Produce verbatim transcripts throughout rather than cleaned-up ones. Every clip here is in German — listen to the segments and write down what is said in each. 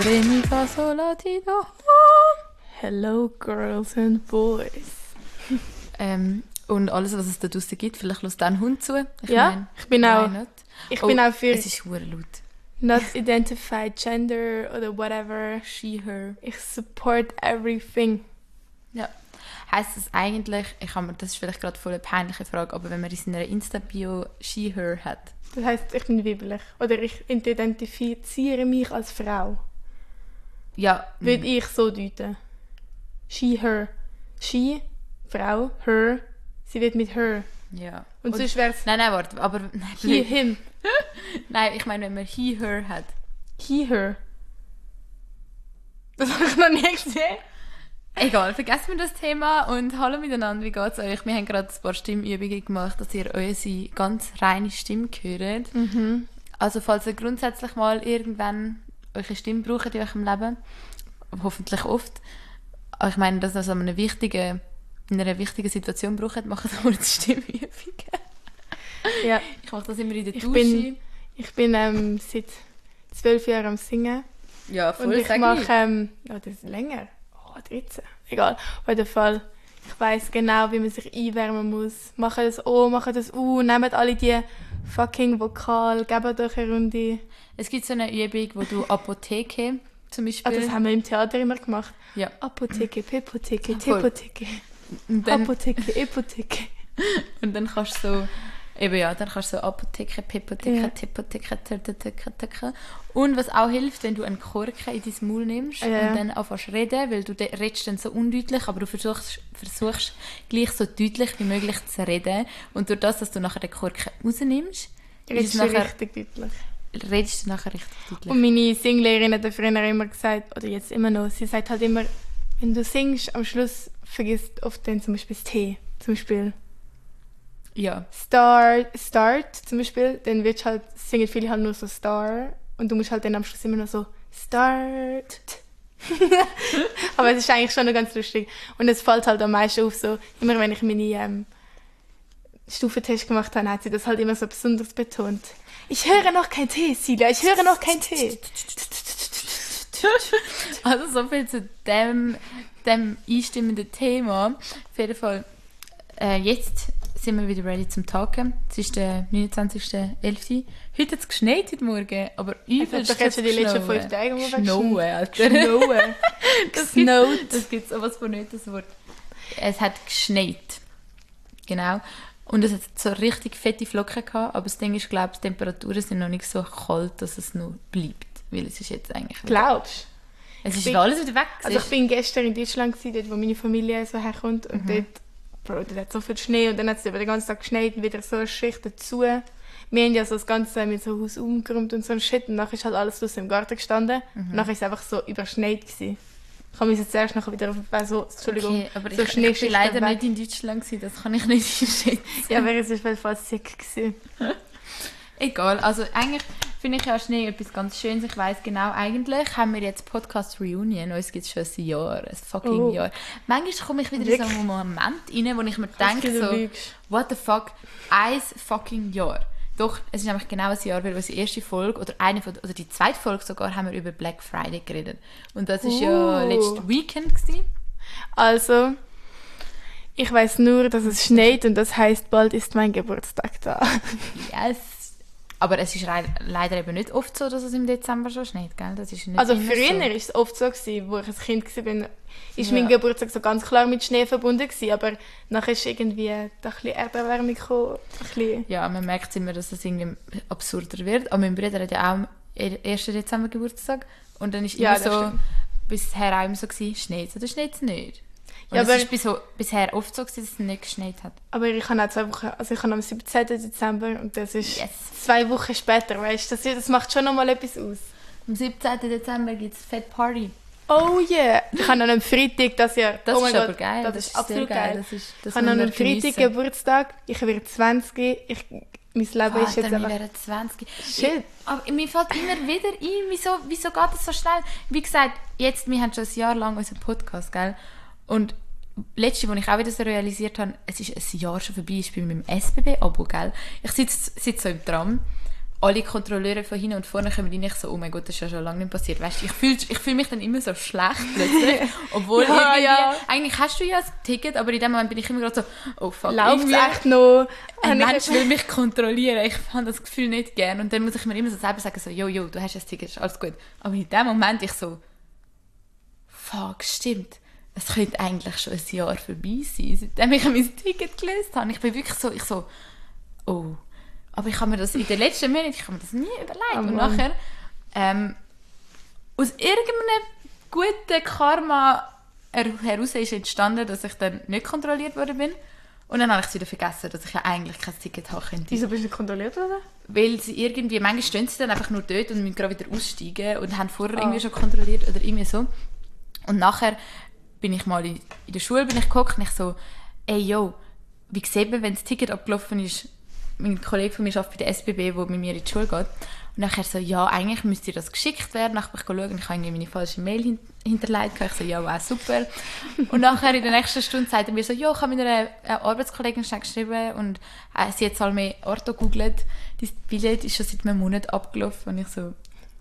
re, mi, fa, sol, la, ti, do. Hello, girls and boys. ähm, und alles, was es da draussen gibt, vielleicht lässt ein Hund zu. Ich ja, mein, ich bin auch, ich oh, bin auch für es ist hure laut. not identified gender oder whatever. She, her. Ich support everything. Ja. Heisst es eigentlich, ich habe mir, das ist vielleicht gerade voll eine peinliche Frage, aber wenn man in seiner Insta-Bio she, her hat. Das heisst, ich bin weiblich. Oder ich identifiziere mich als Frau. Ja. Würde ich so deuten. She, her. She, Frau, her. Sie wird mit her. Ja. Und, Und sonst wäre es... Nein, nein, warte, aber... Nein, he, him. Nein, ich meine, wenn man he, her hat. He, her. Das habe ich noch nie gesehen. Egal, vergessen wir das Thema und hallo miteinander, wie geht's euch? Wir haben gerade ein paar Stimmübungen gemacht, dass ihr unsere ganz reine Stimme hört. Mhm. Also falls ihr grundsätzlich mal irgendwann eure Stimme braucht in eurem Leben, hoffentlich oft, aber ich meine, dass ihr das an einer wichtigen, in einer wichtigen Situation braucht, macht ihr mal die Stimmübungen. Ja. Ich mache das immer in der ich Dusche. Bin, ich bin ähm, seit zwölf Jahren am Singen. Ja, voll, und ich mache, ähm, oh, das ist länger. Oh, dreizehn. Egal. Auf jeden Fall, ich weiss genau, wie man sich einwärmen muss. Machen das O, machen das U, nehmt alle die fucking Vokal, gebt euch eine Runde. Es gibt so eine Übung, wo du Apotheke zum Beispiel... Ah, das haben wir im Theater immer gemacht. Ja. Apotheke, Pepotheke, Ah, voll. Tepotheke, Und dann, Apotheke, Epotheke. und dann kannst du so... Eben ja, dann kannst du so Apotheke, Pepotheke, Ja. Tepotheke, Tepotheke, Tepotheke. Und was auch hilft, wenn du einen Korken in dein Maul nimmst Ja. und dann anfängst zu reden, weil du de- redest dann so undeutlich, aber du versuchst, versuchst gleich so deutlich wie möglich zu reden. Und durch das, dass du nachher den Korken rausnimmst, Redest ist du es nachher, richtig deutlich. redest du nachher richtig deutlich. Und meine Singlehrerin hat früher immer gesagt, oder jetzt immer noch, sie sagt halt immer, wenn du singst, am Schluss vergisst oft dann zum Beispiel das T. Zum Beispiel Ja. Start, Start zum Beispiel, dann wird halt, singen viele halt nur so Star und du musst halt dann am Schluss immer noch so Start. Aber es ist eigentlich schon noch ganz lustig. Und es fällt halt am meisten auf, so, immer wenn ich meine ähm, Stufentest gemacht habe, hat sie das halt immer so besonders betont. Ich höre noch kein T, Silja, ich höre noch kein T. Also so viel zu dem, dem einstimmenden Thema. Auf jeden Fall, äh, jetzt sind wir wieder ready zum Tagen. Es ist der neunundzwanzigster elfter Heute hat es geschneit heute Morgen, aber übelst doch jetzt schon die letzten fünf Tage mal Schnowen, Alter. Schnowen. Das gibt, Gesnowt. das gibt sowas von nicht, das Wort. Es hat geschneit. Genau. Und es hat so richtig fette Flocken gehabt, aber das Ding ist, glaube ich, die Temperaturen sind noch nicht so kalt, dass es noch bleibt. Weil es ist jetzt eigentlich... Glaubst du? Es ist bin- alles wieder weg. Also ich bin gestern in Deutschland gewesen, dort wo meine Familie so herkommt und dort, Bro, dort hat so viel Schnee und dann hat es über den ganzen Tag geschneit und wieder so eine Schicht dazu. Wir haben ja so das Ganze mit so Haus umgeräumt und so ein Shit und nachher ist halt alles draussen im Garten gestanden und nachher ist es einfach so überschneit gewesen. Ich habe mich jetzt zuerst nachher wieder auf, also, Entschuldigung, Okay, aber so ich, ich bin leider weg. nicht in Deutschland gewesen, das kann ich nicht einschätzen. Ja, aber es war fast sick gewesen. Egal, also eigentlich finde ich ja Schnee etwas ganz Schönes. Ich weiss genau, eigentlich haben wir jetzt Podcast Reunion. Uns gibt es schon ein Jahr, ein fucking Oh. Jahr. Manchmal komme ich wieder in so Wirklich? einen Moment rein, wo ich mir Kannst denke, du so, lügst. what the fuck, ein fucking Jahr. Doch, es ist nämlich genau ein Jahr, weil unsere erste Folge, oder eine von, oder die zweite Folge sogar, haben wir über Black Friday geredet. Und das war ja Uh. letztes Weekend gewesen. Also, ich weiß nur, dass es schneit und das heißt, bald ist mein Geburtstag da. Yes. Aber es ist rei- leider eben nicht oft so, dass es im Dezember schon schneit, gell? Das ist nicht Also immer früher so. war es oft so, gewesen, wo ich ein Kind war, ist Ja. mein Geburtstag so ganz klar mit Schnee verbunden gewesen, aber nachher ist irgendwie da ein bisschen Erderwärmung gekommen. Ein bisschen. Ja, man merkt immer, dass es irgendwie absurder wird. Aber mein Bruder hat ja auch am ersten Dezember Geburtstag. Und dann ist Ja, immer das so, stimmt. bisher auch immer so gewesen, schneit es oder schneit es nicht. Und Ja, es aber- ist bis, bisher oft so gewesen, dass es nicht geschneit hat. Aber ich habe auch zwei Wochen, also ich habe am siebzehnten Dezember und das ist Yes. zwei Wochen später, weißt du, das, das macht schon nochmal etwas aus. Am siebzehnten Dezember gibt es Fett Party. Oh yeah! Ich habe an einem Freitag das Jahr. Das oh mein ist aber Gott, geil. Das, ist absolut sehr geil. Das ist, das Ich habe an müssen wir einem Freitag geniessen. Geburtstag, ich werde zwanzig, ich, mein Leben Vater, ist jetzt wir einfach... wären zwanzig. Shit. Aber mir fällt immer wieder ein, wieso, wieso geht das so schnell? Wie gesagt, jetzt, wir haben schon ein Jahr lang unseren Podcast, gell? Und letzte, wo ich auch wieder so realisiert habe, es ist ein Jahr schon vorbei, ich bin mit meinem S B B-Abo, gell? Ich sitze, sitze so im Tram alle Kontrolleure von hinten und vorne kommen rein, ich so, oh mein Gott, das ist ja schon lange nicht passiert. Weißt du, ich fühle ich fühl mich dann immer so schlecht plötzlich, obwohl Ja, irgendwie, ja. eigentlich hast du ja ein Ticket, aber in dem Moment bin ich immer gerade so, oh fuck, Läuft es irgendwie echt noch? ein Habe ich Mensch jetzt- will mich kontrollieren, ich habe das Gefühl nicht gern und dann muss ich mir immer so selber sagen, so, jo, jo, du hast ein Ticket, ist alles gut. Aber in dem Moment ich so, fuck, stimmt. Es könnte eigentlich schon ein Jahr vorbei sein, seitdem ich mein Ticket gelöst habe. Ich bin wirklich so, ich so, oh. Aber ich habe mir das in den letzten Monaten, ich habe mir das nie überlegt. Oh und Mann. nachher, ähm, aus irgendeinem guten Karma her- heraus ist entstanden, dass ich dann nicht kontrolliert worden bin. Und dann habe ich es wieder vergessen, dass ich ja eigentlich kein Ticket haben könnte. Wieso bist du nicht kontrolliert worden? Weil sie irgendwie, manchmal stehen sie dann einfach nur dort und müssen gerade wieder aussteigen und haben vorher Ah. irgendwie schon kontrolliert oder irgendwie so. Und nachher bin ich mal in, in der Schule bin ich geguckt und ich so, ey, yo, wie sieht man, wenn das Ticket abgelaufen ist? Mein Kollege von mir arbeitet bei der S B B, der mit mir in die Schule geht. Und nachher so, ja, eigentlich müsste das geschickt werden. Nachher bin ich schauen, ich habe irgendwie meine falsche Mail hin- hinterlegt. Ich so, ja, wow, super. Und nachher in der nächsten Stunde sagt er mir so, ja, ich habe mit einer äh, Arbeitskollegin schnell geschrieben und äh, sie hat Salme Orto gegoogelt. Dein Billett ist schon seit einem Monat abgelaufen. Und ich so,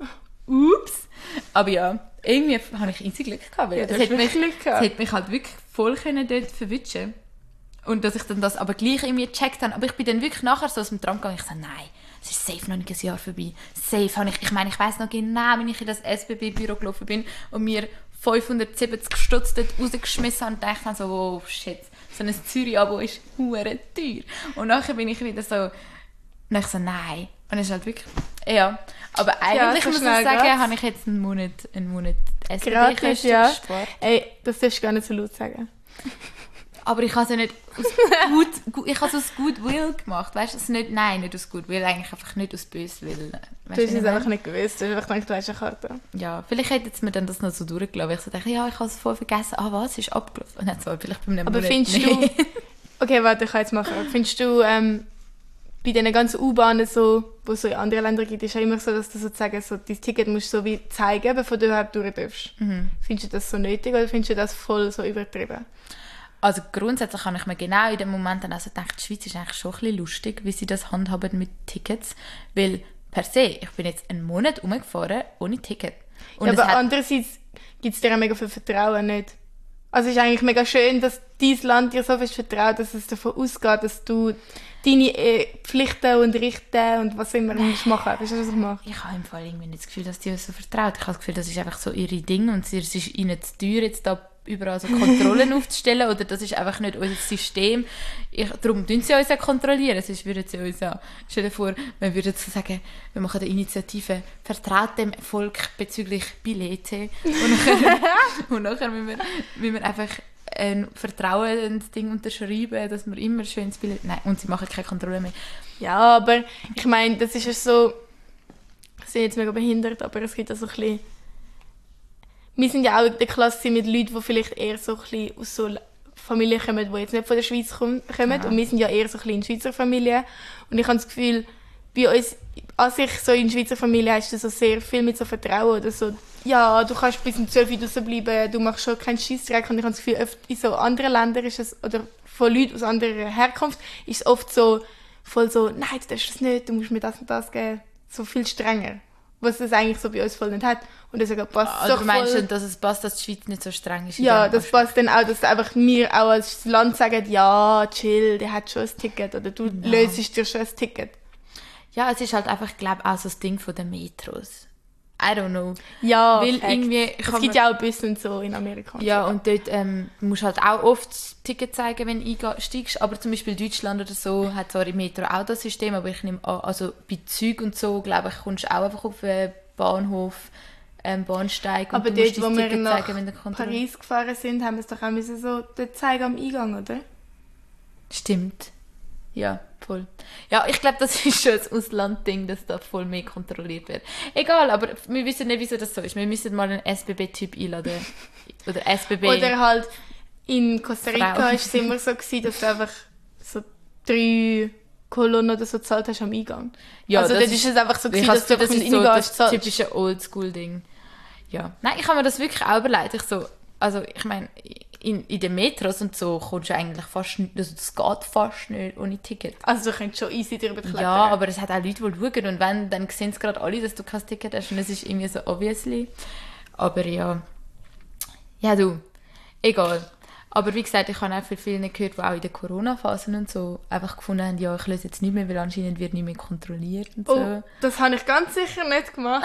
ups. Aber ja, irgendwie habe ich easy Glück gehabt. Weil Ja, du es, hast hat mich, wirklich Glück es gehabt. hat mich halt wirklich voll können dort verwischen. Und dass ich dann das aber gleich irgendwie gecheckt habe. Aber ich bin dann wirklich nachher so aus dem Tram gegangen. Ich so, nein, es ist safe noch nicht ein Jahr vorbei. Safe habe ich, ich meine, ich weiss noch genau, wenn ich in das S B B-Büro gelaufen bin und mir fünfhundertsiebzig Stutz dort rausgeschmissen habe und dachte dann so, oh shit, so ein Zürich-Abo ist hure teuer. Und nachher bin ich wieder so, und ich so, nein. Und es ist halt wirklich, ja. Aber eigentlich so muss ich schnell sagen, geht's. habe ich jetzt einen Monat, einen Monat S B Gratis, B-Kosten ja. gespart. Ey, das darfst du gar nicht so laut sagen. Aber ich habe es ja nicht aus gut, gut, ich habe es aus Goodwill gemacht, weißt du? Also nicht, nein, nicht aus Goodwill, eigentlich einfach nicht aus Böswillen. Weißt Du hast wie es ich einfach meine? nicht gewusst. Du hast einfach gedacht, du hast eine Karte. Ja, vielleicht hätte jetzt mir dann das noch so durchgelaufen. weil Ich so dachte, ja, ich habe es voll vergessen. Ah, was? Ist abgelaufen? Und dann so, vielleicht bei einem Aber Monat findest nicht. du... Okay, warte, ich kann jetzt machen. Findest du, ähm, bei diesen ganzen U-Bahnen, so, wo es so in anderen Ländern gibt, ist ja immer so, dass du sozusagen so, dein Ticket musst du so wie zeigen, bevor du überhaupt durch darfst. Mhm. Findest du das so nötig oder findest du das voll so übertrieben? Also grundsätzlich habe ich mir genau in dem Moment dann also gedacht, die Schweiz ist eigentlich schon ein bisschen lustig, wie sie das handhaben mit Tickets. Weil per se, ich bin jetzt einen Monat rumgefahren ohne Ticket. Und Ja, es aber hat, andererseits gibt es dir auch mega viel Vertrauen nicht. Also es ist eigentlich mega schön, dass dein Land dir so fest vertraut, dass es davon ausgeht, dass du deine äh, Pflichten und Richten und was immer musst machen. Weißt du, was ich mache? ich habe im Fall irgendwie nicht das Gefühl, dass die uns so vertraut. Ich habe das Gefühl, das ist einfach so ihre Ding und es ist ihnen zu teuer, jetzt da überall so Kontrollen aufzustellen oder das ist einfach nicht unser System. Ich, darum tun sie uns ja kontrollieren. Sonst würden sie uns ja, stell dir vor, wir würden so sagen, wir machen eine Initiative «Vertraut dem Volk bezüglich Billete» und nachher, und nachher müssen, wir, müssen wir einfach ein vertrauendes Ding unterschreiben, dass wir immer schön ins Billett... Nein, und sie machen keine Kontrolle mehr. Ja, aber ich meine, das ist ja so... Ich bin jetzt mega behindert, aber es gibt ja so ein bisschen... Wir sind ja auch in der Klasse mit Leuten, die vielleicht eher so ein bisschen aus so Familien kommen, die jetzt nicht von der Schweiz kommen. kommen. Aha. Und wir sind ja eher so ein bisschen in Schweizer Familien. Und ich habe das Gefühl, bei uns, als ich so in Schweizer Familie hast du so sehr viel mit so Vertrauen oder so, ja, du kannst bis um zwölf Uhr draussen bleiben, du machst schon keinen Scheissdreck. Und ich habe das Gefühl, oft in so anderen Ländern ist es, oder von Leuten aus anderer Herkunft, ist es oft so, voll so, nein, du darfst das nicht, du musst mir das und das geben. So viel strenger. Was es eigentlich so bei uns voll nicht hat. Und deswegen passt es Oder doch meinst voll... du, dass es passt, dass die Schweiz nicht so streng ist? in Ja, dem das Aspekt? passt dann auch, dass einfach wir auch als Land sagen, ja, chill, der hat schon ein Ticket. Oder du Ja. löst dir schon ein Ticket. Ja, es ist halt einfach, ich glaube, auch so das Ding von den Metros. I don't know. Ja, Weil Fact. irgendwie Es kann gibt man- ja auch Busse und so in Amerika. und Ja, so. und dort ähm, musst du halt auch oft das Ticket zeigen, wenn du einsteigst. Aber zum Beispiel Deutschland oder so hat zwar im Metro auch das System, aber ich nehme an, also bei Zügen und so, glaube ich, kommst du auch einfach auf den Bahnhof, ähm, Bahnsteig und Aber du musst dort, wo dein wir Ticket nach zeigen, wenn du Kontrolle... Paris gefahren sind, haben wir es doch auch müssen so dort zeigen am Eingang, oder? Stimmt. Ja, voll. Ja, ich glaube, das ist schon ein Auslandding, dass da voll mehr kontrolliert wird. Egal, aber wir wissen nicht, wieso das so ist. Wir müssen mal einen S B B-Typ einladen. Oder S B B. Oder halt in Costa Rica Frau. war es immer so, gewesen, dass du einfach so drei Kolonnen oder so gezahlt hast am Eingang. Ja, also das dort ist es einfach so, Ich gewesen, habe dass du das einfach ist so reingehst, das zahlst. typische Oldschool-Ding. Ja. Nein, ich habe mir das wirklich auch überlegt. Ich so, also ich meine, in, in den Metros und so kommst du eigentlich fast nicht, also das geht fast nicht ohne Ticket. Also du könntest schon easy drüber klettern. Ja, aber es hat auch Leute, die schauen und wenn, dann sehen es gerade alle, dass du kein Ticket hast und es ist irgendwie so obviously. Aber ja, ja du, egal. Aber wie gesagt, ich habe auch von vielen gehört, die auch in der Corona-Phase und so einfach gefunden haben, ja, ich löse jetzt nicht mehr, weil anscheinend wird nicht mehr kontrolliert und so. Oh, das habe ich ganz sicher nicht gemacht.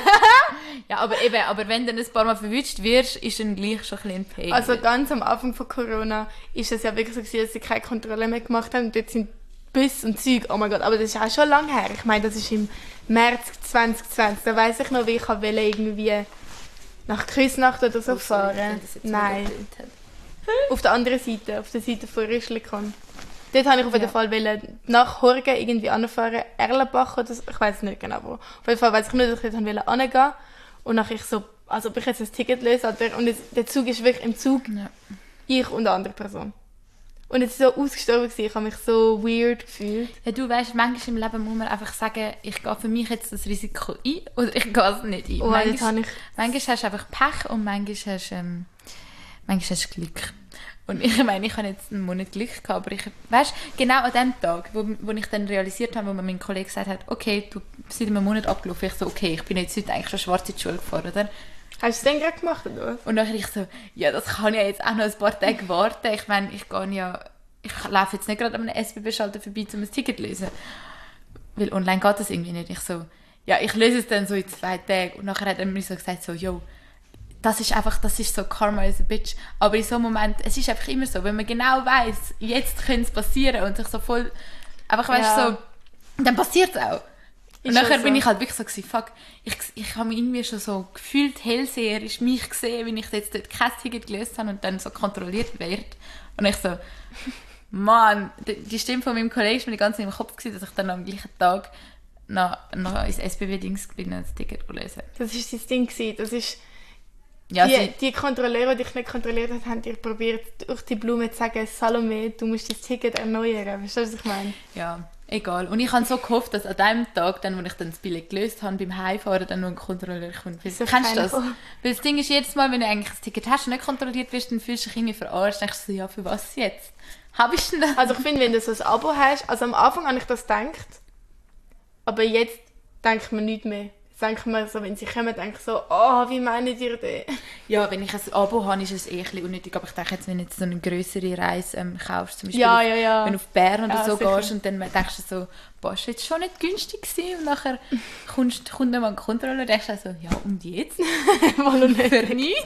Ja, aber eben, aber wenn du dann ein paar Mal verwünscht wirst, ist dann gleich schon ein bisschen ein Pain. Also ganz am Anfang von Corona ist es ja wirklich so gewesen, dass sie keine Kontrolle mehr gemacht haben und dort sind Busse und Zeug, oh mein Gott, aber das ist auch schon lange her. Ich meine, das ist im März zwanzig zwanzig, da weiss ich noch, wie ich wollte irgendwie nach Küsnacht oder so oh, sorry, fahren. das jetzt Nein. Auf der anderen Seite, auf der Seite von Rüschlikon. Dort wollte ich auf jeden Ja. Fall wollen, nach Horgen irgendwie anfahren, Erlenbach oder so, ich weiß nicht genau wo. Auf jeden Fall weiss ich nur, dass ich dort hingehen wollte. Und nachher ich so, also ob ich jetzt ein Ticket löse, Alter. Und es, der Zug ist wirklich im Zug, Ja. ich und eine andere Person. Und es war so ausgestorben, ich habe mich so weird gefühlt. Ja, du weißt, manchmal im Leben muss man einfach sagen, ich gehe für mich jetzt das Risiko ein oder ich gehe es nicht ein. Oh, manchmal, jetzt habe ich... manchmal hast du einfach Pech und manchmal hast du, ähm, manchmal hast du Glück. Und ich meine, ich habe jetzt einen Monat Glück gehabt, aber ich, weißt, genau an dem Tag, wo, wo ich dann realisiert habe, wo mir mein Kollege gesagt hat, okay, du bist seit einem Monat abgelaufen, ich so, okay, ich bin jetzt heute eigentlich schon schwarz in die Schule gefahren, oder? Hast du es denn gerade gemacht, oder was? Und dann ich so, ja, das kann ja jetzt auch noch ein paar Tage warten. Ich meine, ich gehe ja, ich laufe jetzt nicht gerade an einem S B B-Schalter vorbei, um ein Ticket zu lösen. Weil online geht das irgendwie nicht. Ich so, ja, ich löse es dann so in zwei Tagen. Und nachher hat er mir so gesagt, so, yo, das ist einfach, das ist so Karma is a bitch. Aber in so einem Moment, es ist einfach immer so, wenn man genau weiss, jetzt könnte es passieren und sich so voll, einfach weißt Ja. so, dann passiert es auch. Und Ist nachher auch so. bin ich halt wirklich so gewesen, fuck, ich, ich habe mich irgendwie schon so gefühlt hellseherisch mich gesehen, wie ich jetzt dort kein Ticket gelöst habe und dann so kontrolliert werde. Und ich so, Mann, die, die Stimme von meinem Kollegen war mir die ganze Zeit im Kopf gewesen, dass ich dann am gleichen Tag noch, noch ins S B B-Dings bin und das Ticket lösen. Das war das Ding gewesen. Das ist... Ja, die, sie, die Kontrolleure, die dich nicht kontrolliert haben, haben dir probiert, durch die Blume zu sagen, Salome, du musst dein Ticket erneuern. Verstehst du, was ich meine? ja, egal. Und ich habe so gehofft, dass an dem Tag, dann, wo ich dann das Billett gelöst habe, beim Heimfahren dann noch ein Kontrolleur kommt. Weil, So kennst du das? keine- Weil das Ding ist, jedes Mal, wenn du eigentlich das Ticket hast und nicht kontrolliert wirst, dann fühlst du dich irgendwie verarscht. Dann denkst du so, ja, für was jetzt? Habe ich denn das? Also ich finde, wenn du so ein Abo hast, also am Anfang habe ich das gedacht, aber jetzt denkt man nicht mehr. Jetzt denkt man so, wenn sie kommen, denke ich so, oh, wie meint ihr das? Ja, wenn ich ein Abo habe, ist es eh ein bisschen unnötig. Aber ich denke jetzt, wenn du jetzt so eine grössere Reise ähm, kaufst, zum Beispiel Ja, auf, ja, ja. wenn du auf Bern oder Ja, so sicher. gehst und dann denkst du so, boah, ist jetzt schon nicht günstig gewesen. Und nachher kommst, kommt dann mal ein Kontrolle und denkst du so, ja, und jetzt? Mal und nicht. Für nichts?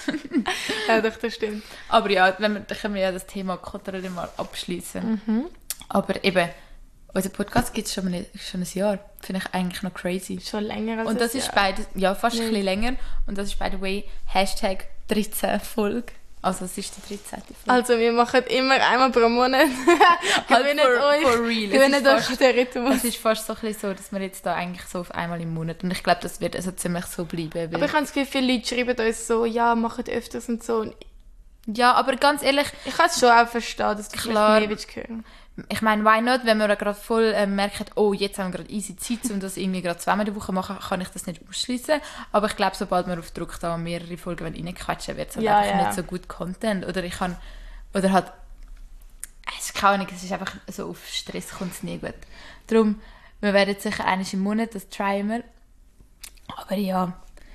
Ja, doch, das stimmt. Aber ja, wenn wir, dann können wir ja das Thema Kontrolle mal abschließen. Mhm. Aber eben, unser Podcast gibt es schon, ein- schon ein Jahr. Finde ich eigentlich noch crazy. Schon länger als Und das ein ist Jahr. beide, ja, fast ein Nee. bisschen länger. Und das ist, by the way, Hashtag dreizehn Folge. Also es ist die dreizehnte Folge. Also wir machen immer einmal pro Monat. Halt Gewinnt for- euch, for real. Es gewinnt ist euch fast- den Rhythmus. Es ist fast so, ein bisschen so, dass wir jetzt da eigentlich so auf einmal im Monat, und ich glaube, das wird also ziemlich so bleiben. Weil, Aber ich habe das Gefühl, viele Leute schreiben uns so, ja, macht öfters und so. Und ja, aber ganz ehrlich, ich kann es schon auch verstehen, dass du Klar. vielleicht mehr willst hören. ich meine, why not, wenn wir gerade voll äh, merken, oh, jetzt haben wir gerade easy Zeit, um das irgendwie gerade zweimal in der Woche machen, kann ich das nicht ausschließen. Aber ich glaube, sobald wir auf Druck da mehrere Folgen reinquetschen, wird es halt Ja, einfach ja. nicht so gut Content. Oder ich kann, oder halt, es ist keine Ahnung, es ist einfach so auf Stress kommt es nie gut. Darum, wir werden sicher einmal im Monat, das tryen wir. Aber ja,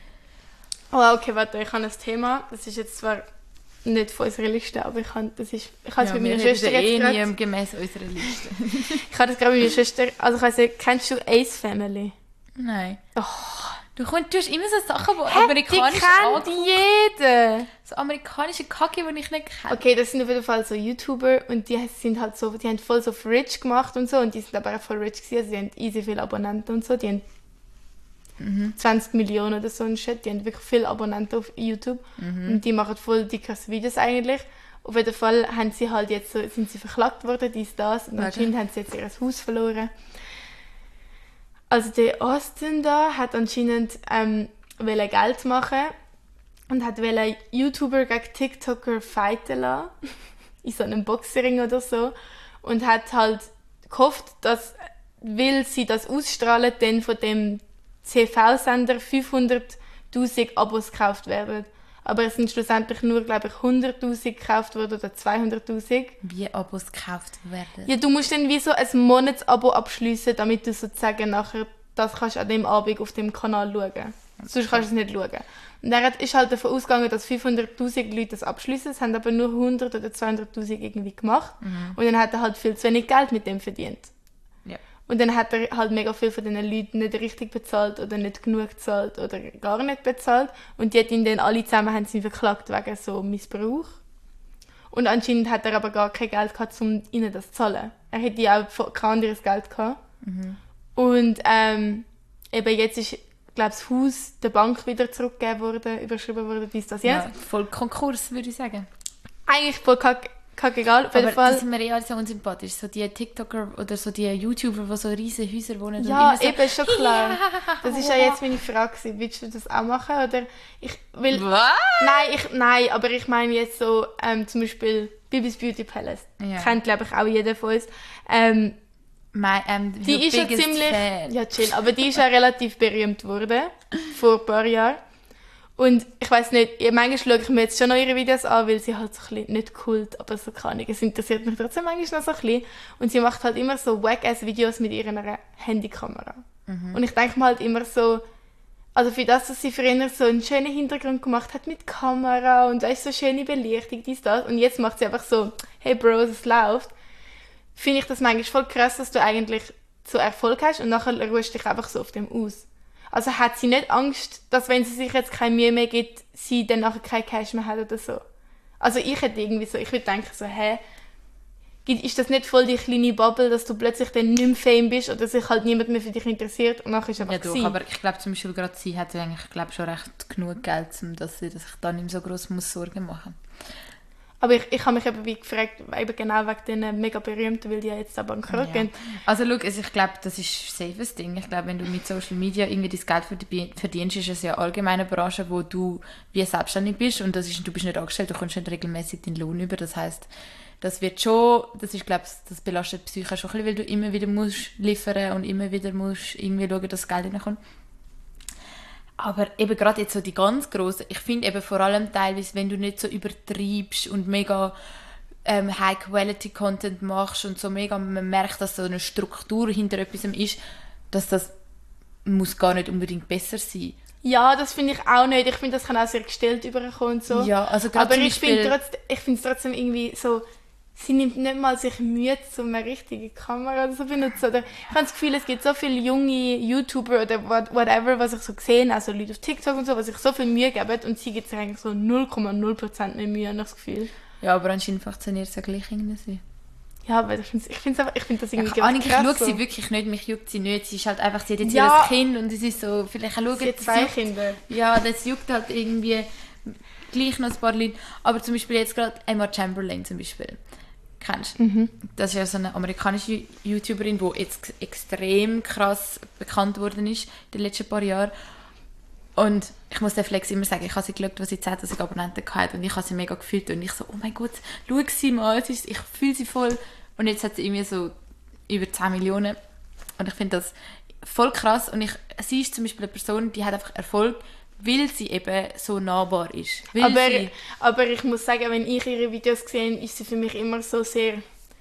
Oh, okay, warte, ich habe ein Thema. Das ist jetzt zwar nicht von unserer Liste, aber ich habe das ist, ich habe es ja mit wir meiner reden Schwester eh jetzt nie gerade. gemäss unserer Liste. Ich habe das gerade mit meiner Schwester. Also ich weiss nicht, kennst du Ace Family? Nein. Oh. Du, kommst, du hast immer so Sachen, die Die amerikanisch kennt angucken. jeder. So amerikanische Kacke, die ich nicht kenne. Okay, das sind auf jeden Fall so YouTuber und die sind halt so, die haben voll so auf Rich gemacht und so und die sind aber auch voll rich gewesen, also die haben easy viele Abonnenten und so, die haben Mhm. zwanzig Millionen oder so ein Shit, die haben wirklich viele Abonnenten auf YouTube und die machen voll die krassen Videos eigentlich. Auf jeden Fall haben sie halt jetzt so, sind sie verklagt worden, dies, das und Okay. anscheinend haben sie jetzt ihr Haus verloren. Also der Austin da hat anscheinend ähm, wollte Geld machen und hat wollte YouTuber gegen TikToker fighten lassen, in so einem Boxring oder so, und hat halt gehofft, dass, weil sie das ausstrahlen, dann von dem C V-Sender fünfhunderttausend Abos gekauft werden. aber es sind schlussendlich nur, glaube ich, hunderttausend gekauft worden oder zweihunderttausend. Wie Abos gekauft werden. Ja, du musst dann wie so ein Monatsabo abschliessen, damit du sozusagen nachher das kannst an dem Abend auf dem Kanal schauen. Okay. Sonst kannst du es nicht schauen. Und er ist halt davon ausgegangen, dass fünfhunderttausend Leute das abschliessen. Es haben aber nur hundert oder zweihunderttausend irgendwie gemacht. Mhm. Und dann hat er halt viel zu wenig Geld mit dem verdient. Ja. Und dann hat er halt mega viel von diesen Leuten nicht richtig bezahlt oder nicht genug bezahlt oder gar nicht bezahlt. Und die hat ihn dann alle zusammen haben sie verklagt wegen so Missbrauch. Und anscheinend hat er aber gar kein Geld gehabt, um ihnen das zu zahlen. Er hätte ja auch kein anderes Geld gehabt. Mhm. Und ähm, eben jetzt ist, glaube ich, das Haus der Bank wieder zurückgegeben worden, überschrieben worden, dies, das, jetzt. Ja, voll Konkurs, würde ich sagen. Eigentlich voll kack, kack egal. Auf jeden aber Fall. Das sind mir eh alle so unsympathisch. So die TikToker oder so die YouTuber, die so riesen Häuser wohnen. Ja, und immer so, eben, schon klar. Das ist ja jetzt meine Frage gewesen. Willst du das auch machen? Oder ich will... Was? Nein, ich, nein, aber ich meine jetzt so, ähm, zum Beispiel Bibis Beauty Palace. Ja. Kennt, glaube ich, auch jeder von uns. Ähm, My, um, die ist ja ziemlich... Fan. Ja, chill. Aber die ist ja relativ berühmt worden. Vor ein paar Jahren. Und ich weiss nicht, manchmal schaue ich mir jetzt schon noch ihre Videos an, weil sie halt so ein bisschen, nicht Kult, aber so keine Ahnung, es interessiert mich trotzdem manchmal noch so ein bisschen. Und sie macht halt immer so wack-ass-Videos mit ihrer Handykamera. Mhm. Und ich denke mir halt immer so, also für das, dass sie früher so einen schönen Hintergrund gemacht hat mit Kamera und weißt, so schöne Belichtung, dies, das. Und jetzt macht sie einfach so, hey Bros, es läuft. Finde ich das manchmal voll krass, dass du eigentlich so Erfolg hast und nachher ruhst du dich einfach so auf dem aus. Also hat sie nicht Angst, dass wenn sie sich jetzt keine Mühe mehr gibt, sie dann nachher kein Cash mehr hat oder so? Also ich hätte irgendwie so, ich würde denken so, hä, ist das nicht voll die kleine Bubble, dass du plötzlich dann nicht mehr Fame bist oder sich halt niemand mehr für dich interessiert und nachher ist einfach ja, doch, aber ich glaube zum Beispiel gerade sie hat eigentlich, glaub, schon recht genug Geld, um dass sie sich da nicht mehr so gross muss Sorgen machen muss. Aber ich, ich habe mich eben wie gefragt, eben genau wegen den mega berühmten, weil die ja jetzt auch bankrott ja. gehen. Also schau, ich glaube, das ist ein safes Ding. Ich glaube, wenn du mit Social Media irgendwie dein Geld verdienst, ist es ja allgemein eine Branche, wo du wie selbstständig bist und das ist, du bist nicht angestellt, du kommst nicht regelmäßig deinen Lohn über. Das heisst, das wird schon, das ist, glaube ich, das belastet die Psyche schon ein bisschen, weil du immer wieder musst liefern und immer wieder musst irgendwie schauen, dass das Geld reinkommt. Aber eben gerade jetzt so die ganz grossen, ich finde eben vor allem teilweise, wenn du nicht so übertreibst und mega ähm, High-Quality-Content machst und so mega, man merkt, dass so eine Struktur hinter etwas ist, dass das muss gar nicht unbedingt besser sein. Ja, das finde ich auch nicht. Ich finde, das kann auch sehr gestellt überkommen und so. Ja, also gerade aber zum ich finde Beispiel... es trotzdem irgendwie so... Sie nimmt nicht mal sich Mühe, um eine richtige Kamera oder so benutzen. Oder ich habe das Gefühl, es gibt so viele junge YouTuber oder whatever, was ich so gesehen, also Leute auf TikTok und so, was sich so viel Mühe geben und sie gibt sich eigentlich so null Komma null Prozent mehr Mühe, habe ich das Gefühl. Ja, aber anscheinend funktioniert es ja gleich irgendwie. Ja, aber ich finde ich ich find das irgendwie ja, krass. Ich schaue so. sie wirklich nicht, mich juckt sie nicht. Sie ist halt einfach, sie hat jetzt ja. ihr Kind und es ist so, vielleicht schauen sie hat zwei juckt, Kinder. Ja, das juckt halt irgendwie gleich noch ein paar Leute. Aber zum Beispiel jetzt gerade Emma Chamberlain zum Beispiel. Kennst du? Mhm. Das ist ja so eine amerikanische YouTuberin, die jetzt extrem krass bekannt worden ist in den letzten paar Jahren. Und ich muss der Flex immer sagen, ich habe sie geschaut, was sie zehntausend Abonnenten hatte und ich habe sie mega gefühlt und ich so, oh mein Gott, schau sie mal, es ist, ich fühle sie voll. Und jetzt hat sie irgendwie so über zehn Millionen und ich finde das voll krass und ich, sie ist zum Beispiel eine Person, die hat einfach Erfolg, weil sie eben so nahbar ist. Aber, aber ich muss sagen, wenn ich ihre Videos sehe, ist sie für mich immer so sehr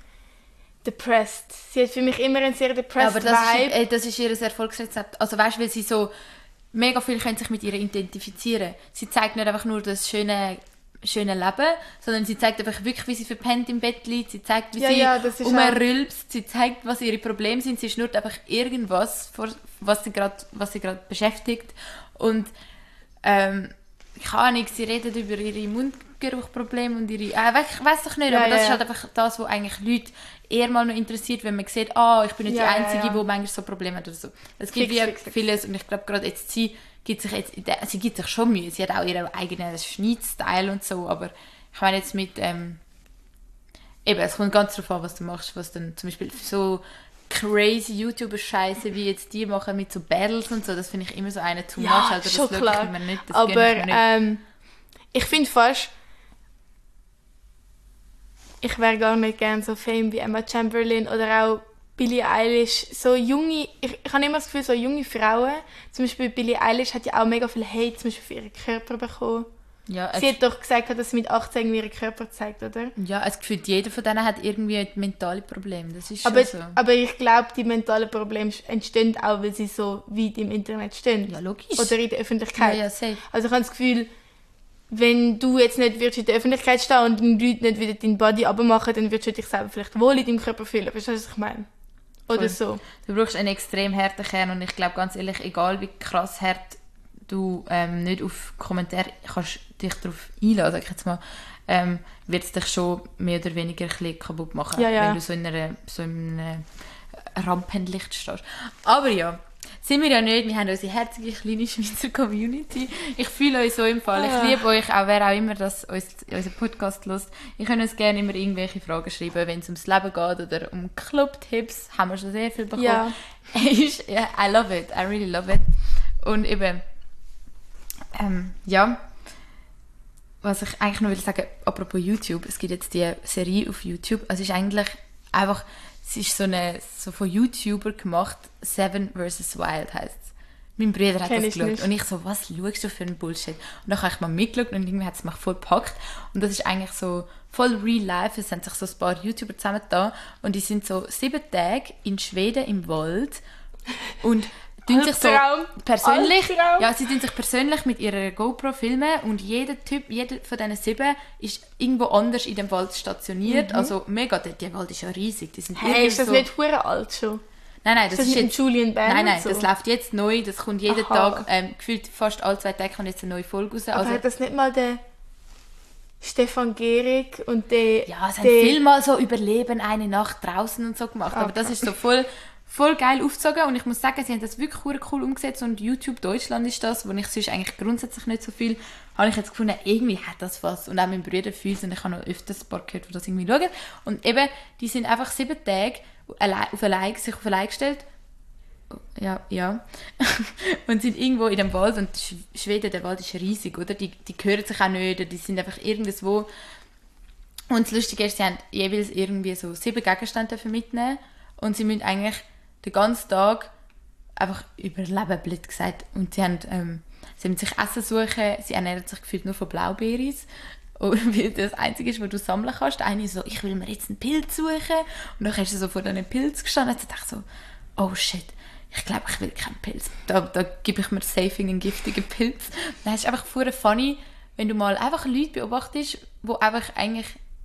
depressed. Sie hat für mich immer einen sehr depressed ja, aber das Vibe. Ist, äh, das ist ihr Erfolgsrezept. Also weißt du, weil sie so mega viel können sich mit ihr identifizieren. Sie zeigt nicht einfach nur das schöne, schöne Leben, sondern sie zeigt einfach wirklich, wie sie verpennt im Bett liegt. Sie zeigt, wie ja, sie ja, umrülpst. Sie zeigt, was ihre Probleme sind. Sie schnurrt einfach irgendwas, was sie gerade was sie gerade beschäftigt. Und Ähm, ich kann nicht, sie reden über ihre Mundgeruchprobleme und ihre... Äh, ich weiss doch nicht, ja, aber das ja, ist halt einfach das, was eigentlich Leute eher mal noch interessiert, wenn man sieht, ah, oh, ich bin nicht ja, die Einzige, ja, ja. die manchmal so Probleme hat oder so. Es gibt fix, fix, vieles und ich glaube gerade jetzt, sie gibt sich jetzt, sie gibt sich schon Mühe, sie hat auch ihren eigenen Schneidstyle und so, aber ich meine jetzt mit, ähm, eben, es kommt ganz darauf an, was du machst, was dann zum Beispiel so crazy YouTuber-Scheiße, wie jetzt die machen mit so Battles und so, das finde ich immer so eine too much, ja, also das schon klar. Mir nicht, das aber mir nicht. Ähm, ich finde fast, ich wäre gar nicht gerne so Fame wie Emma Chamberlain oder auch Billie Eilish, so junge, ich, ich habe immer das Gefühl, so junge Frauen, zum Beispiel Billie Eilish hat ja auch mega viel Hate zum Beispiel für ihren Körper bekommen. Ja, Sie hat doch gesagt, dass sie mit achtzehn irgendwie ihren Körper zeigt, oder? Ja, es gefühlt, jeder von denen hat irgendwie ein mentales Problem. Das ist schon Aber, so. aber ich glaube, die mentalen Probleme entstehen auch, weil sie so weit im Internet stehen. Ja, logisch. Oder in der Öffentlichkeit. Ja, ja, safe. Also ich habe das Gefühl, wenn du jetzt nicht würdest in der Öffentlichkeit stehen und die Leute nicht wieder deinen Body abmachen, dann würdest du dich selber vielleicht wohl in deinem Körper fühlen. Verstehst du, was ich meine? Oder Voll. so. Du brauchst einen extrem harten Kern und ich glaube ganz ehrlich, egal wie krass hart du ähm, nicht auf Kommentare kannst dich darauf einlassen, sag ich jetzt mal, ähm, wird es dich schon mehr oder weniger ein bisschen kaputt machen, Ja, ja. wenn du so in, einer, so in einem Rampenlicht stehst. Aber ja, sind wir ja nicht, wir haben unsere herzige kleine Schweizer Community. Ich fühle euch so im Fall. Ich Ah. liebe euch, auch wer auch immer das uns, unseren Podcast hört. Ihr könnt uns gerne immer irgendwelche Fragen schreiben, wenn es ums Leben geht oder um Club-Tipps. Haben wir schon sehr viel bekommen. Ja. Ist- ja, I love it, I really love it. Und eben, ähm, ja, was ich eigentlich noch will sagen, apropos YouTube, es gibt jetzt die Serie auf YouTube, es ist eigentlich einfach, es ist so eine, so von YouTuber gemacht, Seven versus Wild heisst es. Mein Bruder hat Kenn das ich geschaut nicht. und ich so, was schaust du für einen Bullshit? Und dann habe ich mal mitgeschaut und irgendwie hat es mich voll gepackt und das ist eigentlich so voll real life, es haben sich so ein paar YouTuber zusammengetan und die sind so sieben Tage in Schweden im Wald und tun sich so Albtraum. persönlich, Albtraum. ja, sie tun sich persönlich mit ihrer GoPro filmen und jeder Typ, jeder von diesen sieben ist irgendwo anders in dem Wald stationiert. Also mega, der, der Wald ist ja riesig. Die sind Hey, irgendwie ist das so, nicht hure alt schon? Nein, nein, das Ist das ist mit jetzt... dem Julian Bam Nein, nein, und so? das läuft jetzt neu, das kommt jeden Aha. Tag, ähm, gefühlt fast alle zwei Tage kommt jetzt eine neue Folge raus. Aber Also, hat das nicht mal der Stefan Gehrig und der... ja, es haben der, viel mal so Überleben eine Nacht draußen und so gemacht, aber das ist so voll, voll geil aufgezogen und ich muss sagen, sie haben das wirklich cool, cool umgesetzt und YouTube Deutschland ist das, wo ich sonst eigentlich grundsätzlich nicht so viel, habe ich jetzt gefunden, irgendwie hat das was und auch mein Bruder fühlt und ich habe noch öfters ein paar gehört, die das irgendwie schauen und eben, die sind einfach sieben Tage allein, auf allein, sich auf allein gestellt. Ja, ja. Und sind irgendwo in dem Wald und Sch- Schweden, der Wald ist riesig, oder? Die, die hören sich auch nicht, die sind einfach irgendwo. Und das Lustige ist, sie haben jeweils irgendwie so sieben Gegenstände dürfen mitnehmen und sie müssen eigentlich den ganzen Tag einfach überleben, blöd gesagt. Und sie haben, ähm, sie müssen sich Essen suchen, sie ernähren sich gefühlt nur von Blaubeeris. Und weil das Einzige ist, was du sammeln kannst. Der eine so, ich will mir jetzt einen Pilz suchen. Und dann hast du so vor diesen Pilz gestanden und dachte so, oh shit, ich glaube, ich will keinen Pilz. Da, da gebe ich mir safe einen giftigen Pilz. Dann ist es einfach voll funny, wenn du mal einfach Leute beobachtest, die einfach eigentlich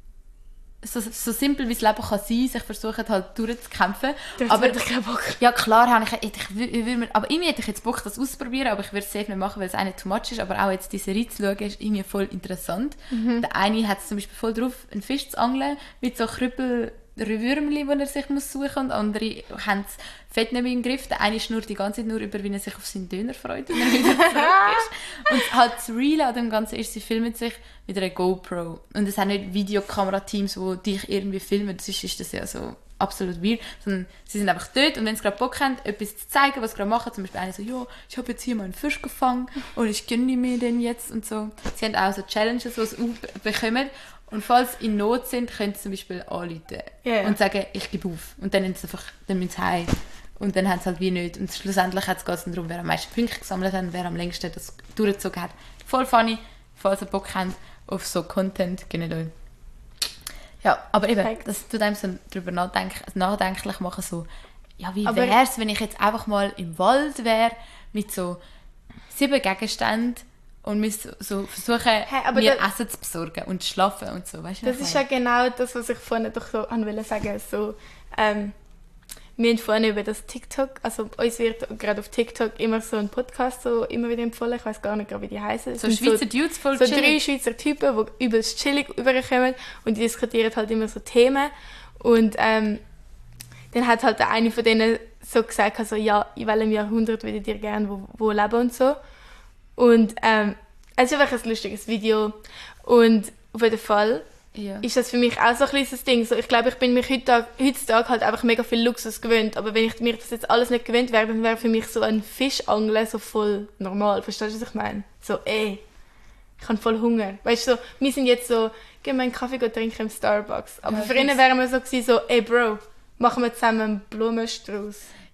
so, so simpel wie das Leben kann sein, sich versuchen halt durchzukämpfen. Das Aber hätte ich keinen Bock. ja, klar, habe ich, ich, ich, will- ich will mir, aber irgendwie hätte ich jetzt Bock, das auszuprobieren, aber ich würde es safe nicht machen, weil es eine too much ist, aber auch jetzt diese Serie zu schauen, ist irgendwie voll interessant. Der eine hat es zum Beispiel voll drauf, einen Fisch zu angeln, mit so Krüppel Würmli, die er sich muss suchen muss, und andere haben das Fett nicht mehr im Griff. Der eine schnurrt die ganze Zeit nur über, wie er sich auf seinen Döner freut, wenn er wieder zurück ist. Und halt das Real an dem Ganzen ist, sie filmen sich mit einer GoPro. Und es sind nicht Videokamerateams, die dich irgendwie filmen, sonst ist das ja so absolut weird, sondern sie sind einfach dort und wenn sie gerade Bock haben, etwas zu zeigen, was sie gerade machen, zum Beispiel einer so, ja, ich habe jetzt hier mal einen Fisch gefangen und ich gönne mir den jetzt und so. Sie haben auch so Challenges, die sie auf- bekommen und falls sie in Not sind, können sie zum Beispiel anrufen Ja. und sagen, ich gebe auf und dann, sind sie einfach, dann müssen sie heim und dann haben sie halt wie nicht und schlussendlich geht es darum, wer am meisten Punkte gesammelt hat und wer am längsten das durchgezogen hat. Voll funny, falls ihr Bock habt auf so Content, gönnt euch. Ja, aber eben, Perfekt. das tut einem so darüber nachdenk nachdenklich machen, so, ja, wie Aber- wäre es, wenn ich jetzt einfach mal im Wald wäre, mit so sieben Gegenständen und müsste so versuchen, aber mir da- Essen zu besorgen und zu schlafen und so, weißt du? Das was ist ich ja meine? genau das, was ich vorhin doch so an wollte sagen. So, ähm, wir haben vorhin über das TikTok, also uns wird gerade auf TikTok immer so ein Podcast so immer wieder empfohlen, ich weiß gar nicht, wie die heißen. Es So sind Schweizer Dudes voll so drei chillig. Schweizer Typen, die übelst chillig überkommen und die diskutieren halt immer so Themen. Und ähm, dann hat halt der eine von denen so gesagt, also, ja, in welchem Jahrhundert würdet ihr gerne wo, wo leben und so. Und ähm, es ist einfach ein lustiges Video. Und auf jeden Fall Ja. ist das für mich auch so ein kleines Ding. So, ich glaube, ich bin mir heutzutage, heutzutage halt einfach mega viel Luxus gewöhnt. Aber wenn ich mir das jetzt alles nicht gewöhnt wäre, dann wäre für mich so ein Fischangeln so voll normal. Verstehst du, was ich meine? So, ey, ich habe voll Hunger. Weißt du, so, wir sind jetzt so, gehen wir einen Kaffee trinken im Starbucks. Aber Ja, für ihn fix. wären wir so gewesen, so, ey Bro, machen wir zusammen einen Blumenstrauß.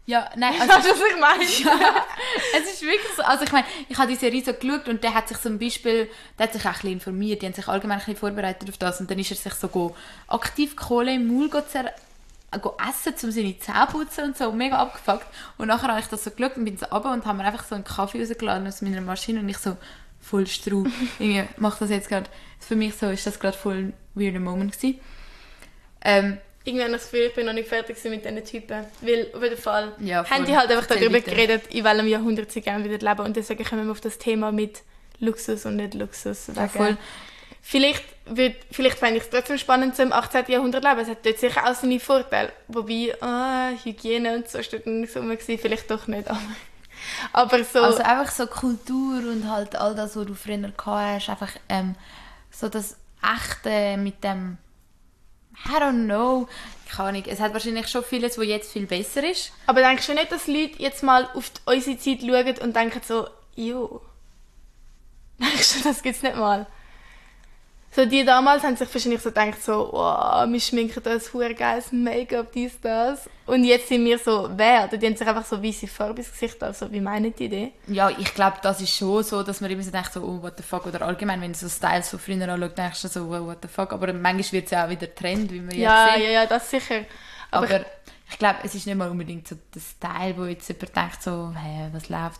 Ja, nein, Also, also... das, was ich meine? Ja, es ist wirklich so. Also ich meine, ich habe die Serie so geschaut und der hat sich zum Beispiel, der hat sich auch ein bisschen informiert, die haben sich allgemein ein bisschen vorbereitet auf das und dann ist er sich so go, aktiv Kohle im Maul go zer- go essen, um seine Zähne zu putzen und so, mega abgefuckt. Und nachher habe ich das so geschaut und bin so runter und haben mir einfach so einen Kaffee rausgeladen aus meiner Maschine und ich so, voll Strau. Irgendwie macht das jetzt gerade, für mich so ist das gerade voll ein weirder Moment gewesen. Ähm, Irgendwie habe ich das Gefühl, ich bin noch nicht fertig mit diesen Typen. Weil auf jeden Fall Ja, voll. haben die halt einfach Erzähl darüber bitte. geredet, in welchem Jahrhundert sie gerne wieder leben. Und deswegen kommen wir auf das Thema mit Luxus und nicht Luxus. Ja, voll. Vielleicht, wird, vielleicht fände ich es trotzdem spannend, so im achtzehnten Jahrhundert leben. Es hat dort sicher auch seine Vorteile. Wobei, ah, Hygiene und so ist dort nicht so rum gewesen. Vielleicht doch nicht. Aber, aber so... Also einfach so Kultur und halt all das, was du früher gehabt hast, einfach ähm, so das Echte mit dem, I don't know, keine Ahnung, es hat wahrscheinlich schon vieles, was jetzt viel besser ist. Aber denkst du nicht, dass Leute jetzt mal auf die, unsere Zeit schauen und denken so, jo, denkst du, das gibt's nicht mal? So die damals haben sich wahrscheinlich so gedacht, so, wow, wir schminken da ein verdammt geiles Make-up, dies, das. Und jetzt sind wir so, wer? Die haben sich einfach so weiße Farbe ins Gesicht, also wie meinen die Idee? Ja, ich glaube, das ist schon so, dass man immer so denkt, so, oh, what the fuck, oder allgemein, wenn du so Styles von früher anschaust, denkst du so, oh, what the fuck, aber manchmal wird es ja auch wieder Trend, wie wir Ja, jetzt sehen. ja, ja, das sicher. Aber, Aber, ich glaube, es ist nicht mal unbedingt so der Style, wo jetzt jemand denkt, so, hä, was läuft.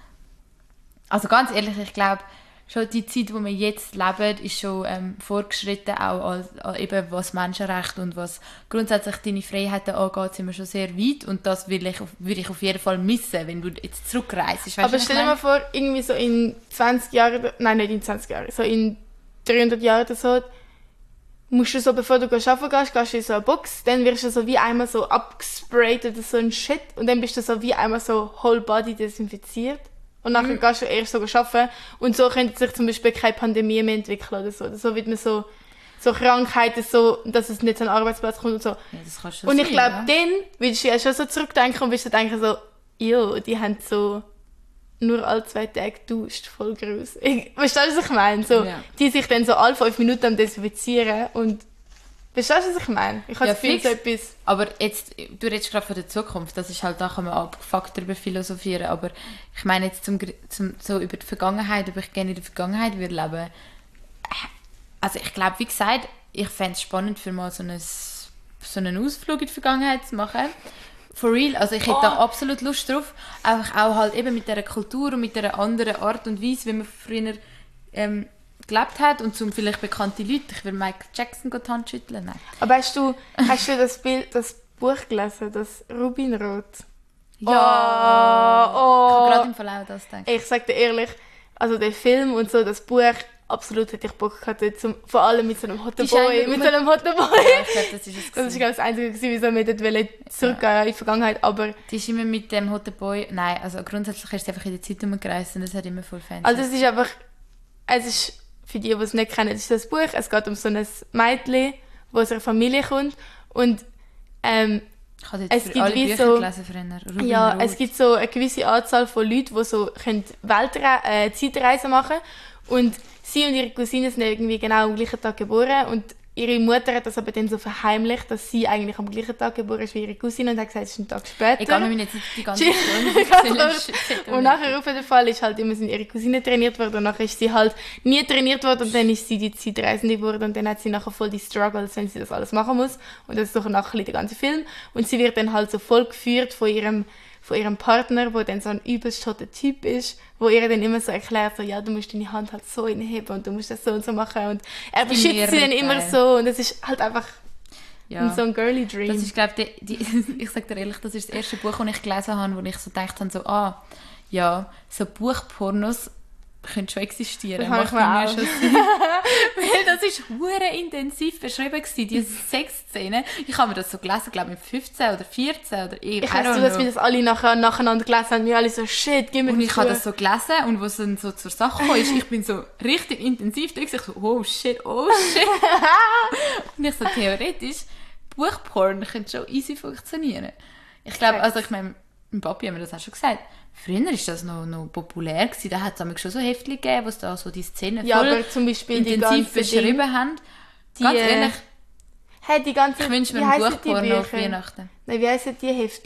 Also ganz ehrlich, ich glaube, schon die Zeit, die wir jetzt leben, ist schon ähm, fortgeschritten, auch als, als eben was Menschenrechte und was grundsätzlich deine Freiheiten angeht, sind wir schon sehr weit und das will ich, würde ich auf jeden Fall missen, wenn du jetzt zurückreist. Weißt, aber stell dir mal vor, irgendwie so in zwanzig Jahren, nein, nicht in zwanzig Jahren, so in dreihundert Jahren oder so, musst du so, bevor du arbeiten gehst, gehst du in so eine Box, dann wirst du so wie einmal so abgesprayt oder so ein Shit und dann bist du so wie einmal so whole body desinfiziert. Und nachher mhm. gehst du erst so arbeiten. Und so könnte sich zum Beispiel keine Pandemie mehr entwickeln oder so. Oder so wird man so, so Krankheiten, so, dass es nicht zu einem Arbeitsplatz kommt und so. Ja, das kannst du und ich sein, glaube, ja. dann würdest du ja schon so zurückdenken und wirst du denken so, jo, die haben so nur alle zwei Tage geduscht, voll gruselig. Weißt du, was ich meine? So, Ja. die sich dann so alle fünf Minuten am desinfizieren und verstehst du, was ich meine? Ich habe Ja, das Gefühl, fix. so etwas... Aber jetzt, du redest gerade von der Zukunft, das ist halt, da kann man abgefuckt darüber philosophieren, aber ich meine jetzt zum, zum, so über die Vergangenheit, ob ich gerne in der Vergangenheit würde leben. Also ich glaube, wie gesagt, ich fände es spannend, für mal so einen, so einen Ausflug in die Vergangenheit zu machen. For real, also ich hätte Oh. da absolut Lust drauf, einfach auch halt eben mit dieser Kultur und mit dieser anderen Art und Weise, wie man früher ähm, gelebt hat und zum vielleicht bekannte Leute, ich will Michael Jackson die Hand schütteln. Nein. Aber hast du, hast du das, Bild, das Buch gelesen, das Rubinrot? Ja, Oh, oh. ich habe gerade im Fall auch das gedacht. Ich sag dir ehrlich, also der Film und so, das Buch, absolut hätte ich Bock gehabt, dort zum, vor allem mit so einem Hotten Die Boy, scheinen mit immer- so einem Hotten Boy. Ja, ich glaube, das ist es. Das war gewesen. glaube ich, das Einzige, gewesen, wieso wir dort wollen zurückgehen in die Vergangenheit, aber Die ist immer mit dem Hot Boy. Nein, also grundsätzlich ist sie einfach in der Zeit rumgereist und das hat immer voll Fans. also es ist einfach, es ist, für die, die es nicht kennen, es ist das Buch, es geht um so ein Mädchen, das aus einer Familie kommt und ähm, ich habe es jetzt gibt alle wie Bücher so- gelesen früher. Rubin ja, Rot. es gibt so eine gewisse Anzahl von Leuten, die so können Weltre äh, Zeitreisen machen und sie und ihre Cousine sind irgendwie genau am gleichen Tag geboren und ihre Mutter hat das aber dann so verheimlicht, dass sie eigentlich am gleichen Tag geboren ist wie ihre Cousine und hat gesagt, es ist ein Tag später. Egal, wir müssen jetzt nicht die ganze Ganz Stunde kurz. erzählen. Und nachher auf jeden Fall ist halt immer sind ihre Cousine trainiert worden und nachher ist sie halt nie trainiert worden und dann ist sie die Zeitreisende geworden und dann hat sie nachher voll die Struggles, wenn sie das alles machen muss und das ist doch nachher der ganze Film und sie wird dann halt so voll geführt von ihrem von ihrem Partner, der dann so ein übelst hotter Typ ist, wo ihr dann immer so erklärt, so, ja, du musst deine Hand halt so hinheben und du musst das so und so machen und er Die beschützt sie dann Mehrheit, immer geil. so und es ist halt einfach Ja. so ein girly Dream. Das ist, glaube ich, die, die, ich sage dir ehrlich, das ist das erste Buch, das ich gelesen habe, wo ich so gedacht habe, so, ah, ja, so Buchpornos können schon existieren. Das habe ich Macht mir mir auch. schon Sinn. Weil das ist hure intensiv beschrieben gewesen, diese Sexszene. Ich habe mir das so gelesen, glaube ich, mit fünfzehn oder vierzehn oder ich, ich I weiss don't so, dass know. wir das alle nachher, nacheinander gelesen haben, wir alle so, shit, gib mir Und ich das habe Buch. das so gelesen und was dann so zur Sache kam, ist, ich bin so richtig intensiv da gewesen. Ich so, oh shit, oh shit. Und ich so, theoretisch, Buchporn könnte schon easy funktionieren. Ich glaube, Facts. also ich meine, mein Papi hat mir das auch schon gesagt. Früher war das noch, noch populär gewesen. Da hat es schon so Heftchen gegeben, was da so die Szenen Ja, voll aber zum Beispiel die intensiv ganzen beschrieben Dinge, haben. die, Ganz äh, ehrlich, Hey, die ganze, ich wünsche mir wie ein heissen die Buchporno auf Bücher? Weihnachten. Nein, wie heissen die Heftchen?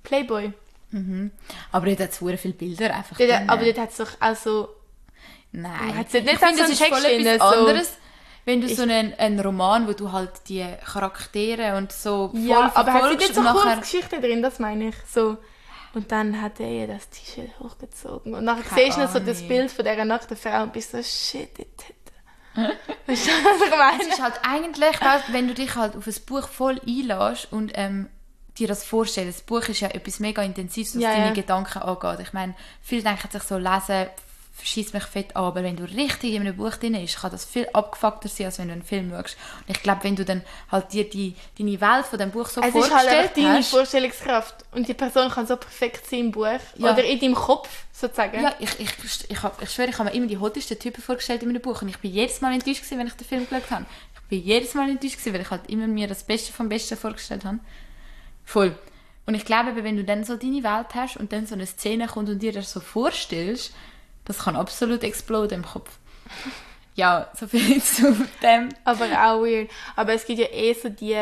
Playboy. Mhm. Aber dort hat es sehr viele Bilder einfach Dort, drin. aber dort hat es doch auch so... Nein, Hat's nicht ich so finde, einen das ist voll Text etwas drin, so- anderes, wenn du Ich- so einen, einen Roman, wo du halt die Charaktere und so voll Ja, aber hat sie verfolgst nicht so und nachher... Kurzgeschichten drin, das meine ich. So. Und dann hat er ihr das T-Shirt hochgezogen. Und nachher Keine siehst du noch so das Ahnung. Bild von dieser nackten Frau und bist so, shit, die Titten. Weißt du, was ich meine? Es ist halt eigentlich, weißt, wenn du dich halt auf ein Buch voll einlässt und ähm, dir das vorstellst, das Buch ist ja etwas mega Intensives, was Ja, deine ja. Gedanken angeht. Ich meine, viele denken sich so, lesen schießt mich fett an, aber wenn du richtig in einem Buch drin bist, kann das viel abgefuckter sein, als wenn du einen Film schaust. Und ich glaube, wenn du dann halt dir die, deine Welt von dem Buch so Es ist halt vorgestellt einfach deine hast... Vorstellungskraft. Und die Person kann so perfekt sein im Buch. Ja. Oder in deinem Kopf, sozusagen. Ja, ich, ich, ich, hab, ich schwöre, ich habe mir immer die hottesten Typen vorgestellt in meinem Buch und ich bin jedes Mal enttäuscht gewesen, wenn ich den Film geschaut habe. Ich bin jedes Mal enttäuscht gewesen, weil ich halt immer mir das Beste vom Besten vorgestellt habe. Voll. Und ich glaube, wenn du dann so deine Welt hast und dann so eine Szene kommt und dir das so vorstellst, das kann absolut exploden im Kopf. Ja, so viel zu dem. Aber auch weird. Aber es gibt ja eh so die...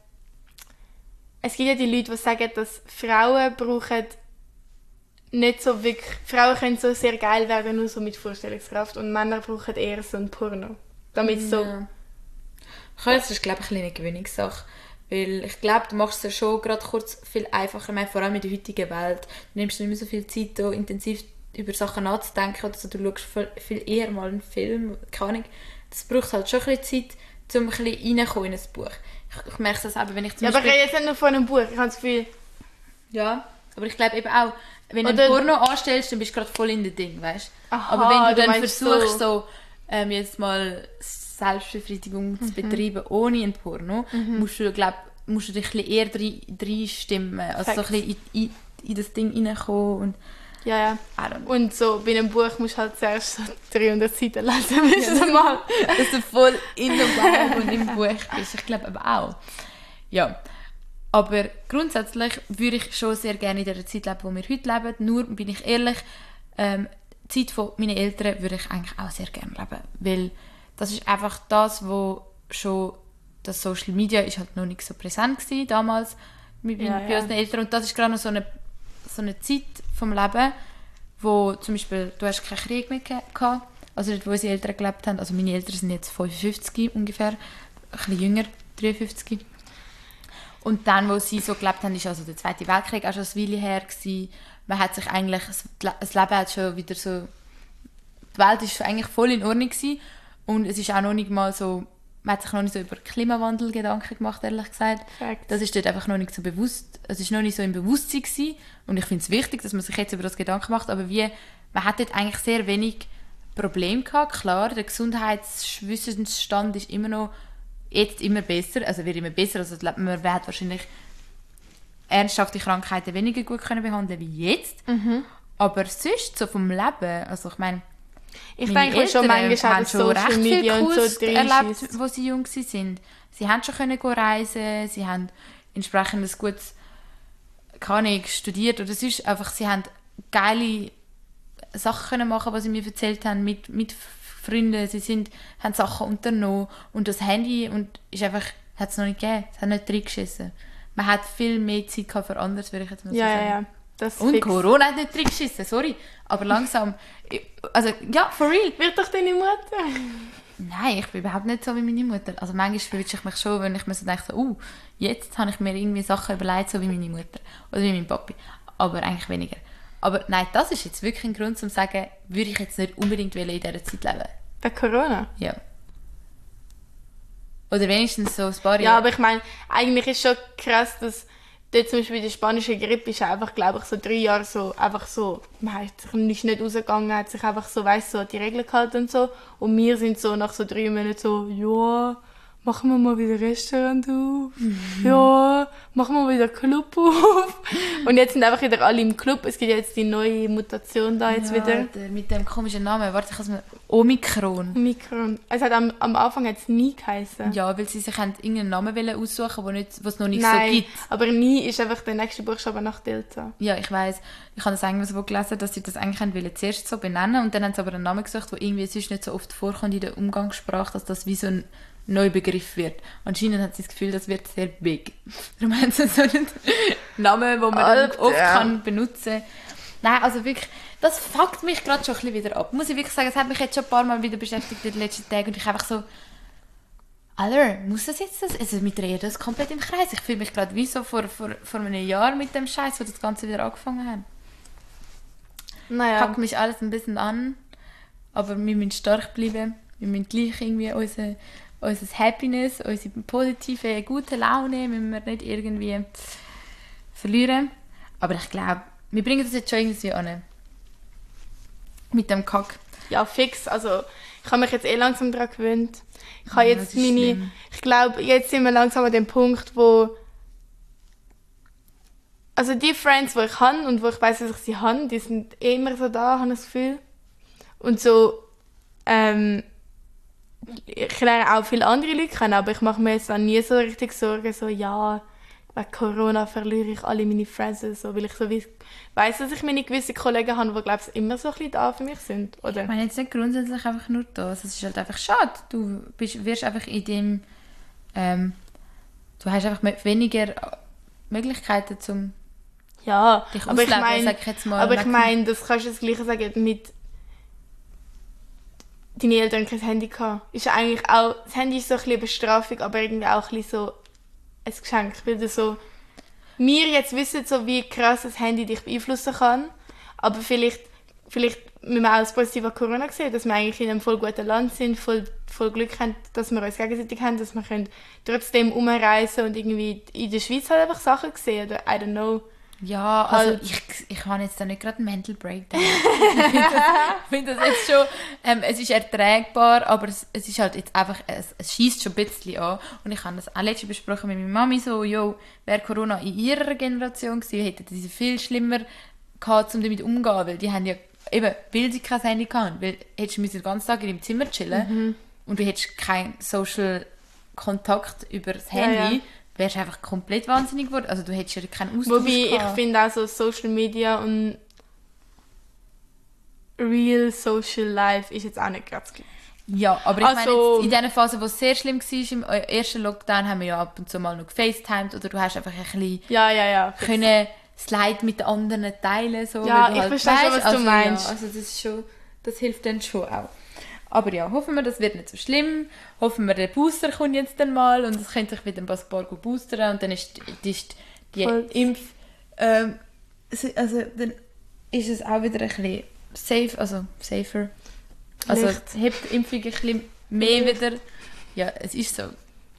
Es gibt ja die Leute, die sagen, dass Frauen brauchen nicht so wirklich... Frauen können so sehr geil werden, nur so mit Vorstellungskraft. Und Männer brauchen eher so ein Porno. Damit so... Ja. Das ist, glaube ich, eine kleine Gewöhnungssache. Weil ich glaube, du machst es ja schon gerade kurz viel einfacher, ich meine, vor allem in der heutigen Welt. Du nimmst nicht mehr so viel Zeit, da intensiv über Sachen nachzudenken oder so. Du schaust viel, viel eher mal einen Film, keine Ahnung. Das braucht halt schon ein bisschen Zeit, um ein bisschen reinzukommen in ein Buch. Ich, ich merke das eben, wenn ich zum Ja, aber ich Beispiel... rede jetzt nicht nur von einem Buch. Ich habe das Gefühl... Ja, aber ich glaube eben auch, wenn du Oder- ein Porno anstellst, dann bist du gerade voll in dem Ding, weißt du? Aha, Aber wenn du du dann meinst versuchst, so. so, ähm, jetzt mal Selbstbefriedigung zu betreiben ohne ein Porno, musst du, glaub, musst du dich ein bisschen eher rein- reinstimmen, also so ein Facts. bisschen in, in, in das Ding reinkommen und Ja, ja. I don't know. Und so bei einem Buch musst du halt zuerst so dreihundert Seiten lesen, bis du mal... Dass du voll in der Vibe und im Buch bist. Ich glaube aber auch. Ja. Aber grundsätzlich würde ich schon sehr gerne in der Zeit leben, wo wir heute leben. Nur, bin ich ehrlich, ähm, die Zeit von meinen Eltern würde ich eigentlich auch sehr gerne leben. Weil das ist einfach das, wo schon das Social Media ist halt noch nicht so präsent gewesen, damals mit, Ja, bei ja. unseren Eltern. Und das ist gerade noch so eine, so eine Zeit vom Leben, wo zum Beispiel, du hast keinen Krieg mehr gehabt, also dort, wo unsere Eltern gelebt haben. Also meine Eltern sind jetzt fünfundfünfzig ungefähr, ein bisschen jünger, dreiundfünfzig. Und dann, wo sie so gelebt haben, ist also der Zweite Weltkrieg auch schon eine Weile her gewesen. Man hat sich eigentlich, das Leben hat schon wieder so, die Welt ist eigentlich voll in Ordnung gewesen. Und es ist auch noch nicht mal so, man hat sich noch nicht so über Klimawandel Gedanken gemacht, ehrlich gesagt. Facts. Das ist dort einfach noch nicht so bewusst, es ist noch nicht so im Bewusstsein gewesen. Und ich finde es wichtig, dass man sich jetzt über das Gedanken macht, aber wie, man hat dort eigentlich sehr wenig Probleme gehabt. Klar, der Gesundheitswissensstand ist immer noch jetzt immer besser, also wird immer besser, also man wird wahrscheinlich ernsthafte Krankheiten weniger gut können behandeln wie jetzt. Mhm. Aber sonst, so vom Leben, also ich meine, Ich meine denke schon Eltern manchmal auch, haben dass schon Social recht viel Media und so Kurs erlebt, reinschießt. wo sie jung waren. Sie haben schon können go reisen, sie haben entsprechend ein gutes, keine Ahnung, studiert oder sonst einfach, sie haben geile Sachen können machen, was sie mir erzählt haben, mit, mit Freunden, sie sind, haben Sachen unternommen und das Handy und ist einfach, hat es noch nicht gegeben, es hat nicht reingeschissen. Man hat viel mehr Zeit gehabt für anderes, würde ich jetzt mal so Ja, ja, sagen. ja. Das Und fix. Corona hat nicht reingeschissen, sorry, aber langsam, also ja, for real. Wird doch deine Mutter? Nein, ich bin überhaupt nicht so wie meine Mutter. Also manchmal verwünsche ich mich schon, wenn ich mir so denke, so, uh, jetzt habe ich mir irgendwie Sachen überlegt, so wie meine Mutter oder wie mein Papi. Aber eigentlich weniger. Aber nein, das ist jetzt wirklich ein Grund, um zu sagen, würde ich jetzt nicht unbedingt in dieser Zeit leben. Bei Corona? Ja. Oder wenigstens so ein paar Ja, Jahre. aber ich meine, eigentlich ist schon krass, dass dort zum Beispiel die spanische Grippe ist einfach, glaube ich, so drei Jahre so, einfach so, man hat sich nicht, nicht rausgegangen, hat sich einfach so, weißt so an die Regeln gehalten und so. Und wir sind so nach so drei Monaten so, ja, machen wir mal wieder Restaurant auf. Ja, machen wir wieder Club auf. Und jetzt sind einfach wieder alle im Club. Es gibt ja jetzt die neue Mutation da jetzt ja, wieder. Der, mit dem komischen Namen. Warte, ich kann es mir... Omikron. Mikron. Es hat am, am Anfang hat's nie geheißen. Ja, weil sie sich haben irgendeinen Namen wollen aussuchen wollten, den es noch nicht Nein, so gibt. aber nie ist einfach der nächste Buchstabe nach Delta. Ja, ich weiss. Ich habe das irgendwo gelesen, dass sie das eigentlich haben wollen, zuerst so benennen und dann haben sie aber einen Namen gesucht, der irgendwie sonst nicht so oft vorkommt in der Umgangssprache, dass das wie so ein neu Begriff wird. Anscheinend hat sie das Gefühl, das wird sehr big. Darum haben sie so einen Namen, den man Alter. oft kann benutzen kann. Nein, also wirklich, das fuckt mich gerade schon ein bisschen wieder ab. Muss ich wirklich sagen, es hat mich jetzt schon ein paar Mal wieder beschäftigt in den letzten Tagen und ich einfach so, Alter, muss das jetzt das? Also mit drehen das komplett im Kreis. Ich fühle mich gerade wie so vor, vor, vor einem Jahr mit dem Scheiß, wo das Ganze wieder angefangen hat. Naja. Packt mich alles ein bisschen an, aber wir müssen stark bleiben. Wir müssen gleich irgendwie unser, unser Happiness, unsere positive, gute Laune müssen wir nicht irgendwie verlieren. Aber ich glaube, wir bringen das jetzt schon irgendwie an. Mit dem Kack. Ja, fix. Also, ich habe mich jetzt eh langsam daran gewöhnt. Ich habe Ja, jetzt das ist meine... schlimm. Ich glaube, jetzt sind wir langsam an dem Punkt, wo... Also die Friends, die ich habe und wo ich weiss, dass ich sie habe, die sind eh immer so da, habe ich das Gefühl. Und so... Ähm, ich lerne auch viele andere Leute kennen, aber ich mache mir jetzt dann nie so richtig Sorgen, so, ja, wegen Corona verliere ich alle meine Friends, so, weil ich so wie weiss, dass ich meine gewissen Kollegen habe, die, glaube ich, immer so ein bisschen da für mich sind, oder? Ich meine jetzt nicht grundsätzlich einfach nur das. Es ist halt einfach schade. Du bist, wirst einfach in dem... Ähm, du hast einfach me- weniger Möglichkeiten, um Ja, dich aber ich auszuleben, meine, sag ich jetzt mal. aber ich Wegen- meine, das kannst du das Gleiche sagen mit deine Eltern haben kein Handy gehabt. Ist ja eigentlich auch, das Handy ist so ein bisschen eine Bestrafung, aber irgendwie auch ein bisschen so ein Geschenk, weil du so, wir jetzt wissen so, wie krass das Handy dich beeinflussen kann, aber vielleicht, vielleicht müssen wir auch das Positive an Corona sehen, dass wir eigentlich in einem voll guten Land sind, voll, voll Glück haben, dass wir uns gegenseitig haben, dass wir können trotzdem umreisen und irgendwie in der Schweiz halt einfach Sachen sehen oder I don't know. Ja, also Halt. ich, ich habe jetzt da nicht gerade einen Mental Breakdown. ich finde das, ich find das jetzt schon, ähm, es ist erträgbar, aber es, es ist halt jetzt einfach, es, es schießt schon ein bisschen an. Und ich habe das auch letztens besprochen mit meiner Mami, so, jo, wäre Corona in ihrer Generation gewesen, hätten sie viel schlimmer gehabt, um damit umzugehen, weil die haben ja, eben, weil sie kein Handy hatten, weil hättest du müssen den ganzen Tag in deinem Zimmer chillen Mhm. und du hättest keinen Social Kontakt über das Ja, Handy, ja. wärst du einfach komplett wahnsinnig geworden. Also du hättest ja keinen Austausch Wobei ich gehabt. finde auch so Social Media und Real Social Life ist jetzt auch nicht ganz gleich. Ja, aber ich Also- meine, jetzt in dieser Phase, wo es sehr schlimm war, im ersten Lockdown, haben wir ja ab und zu mal noch gefacetimed oder du hast einfach ein bisschen Ja, ja, ja. können Slide mit den anderen teilen. So, Ja, weil du ich halt verstehe schon, weisst, was du also, meinst. Ja, also das, ist schon, das hilft dann schon auch. Aber ja, hoffen wir, das wird nicht so schlimm. Hoffen wir, der Booster kommt jetzt dann mal und es könnte sich wieder ein paar gut boostern und dann ist die, ist die Voll. Impf... Ähm, also dann ist es auch wieder ein bisschen safe, also safer. Also Vielleicht. hebt die Impfung ein bisschen mehr Vielleicht. wieder. Ja, es ist so.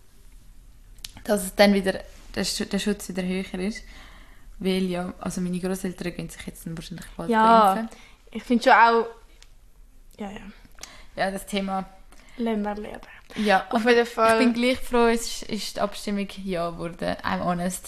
Dass es dann wieder, der, Sch- der Schutz wieder höher ist. Weil ja, also meine Großeltern gehen sich jetzt dann wahrscheinlich bald Ja. impfen. Ich finde schon auch... Ja, ja. Ja, das Thema. Lassen wir leben. Ja, Auf jeden ich Fall. bin gleich froh, es ist, ist die Abstimmung ja geworden. I'm honest.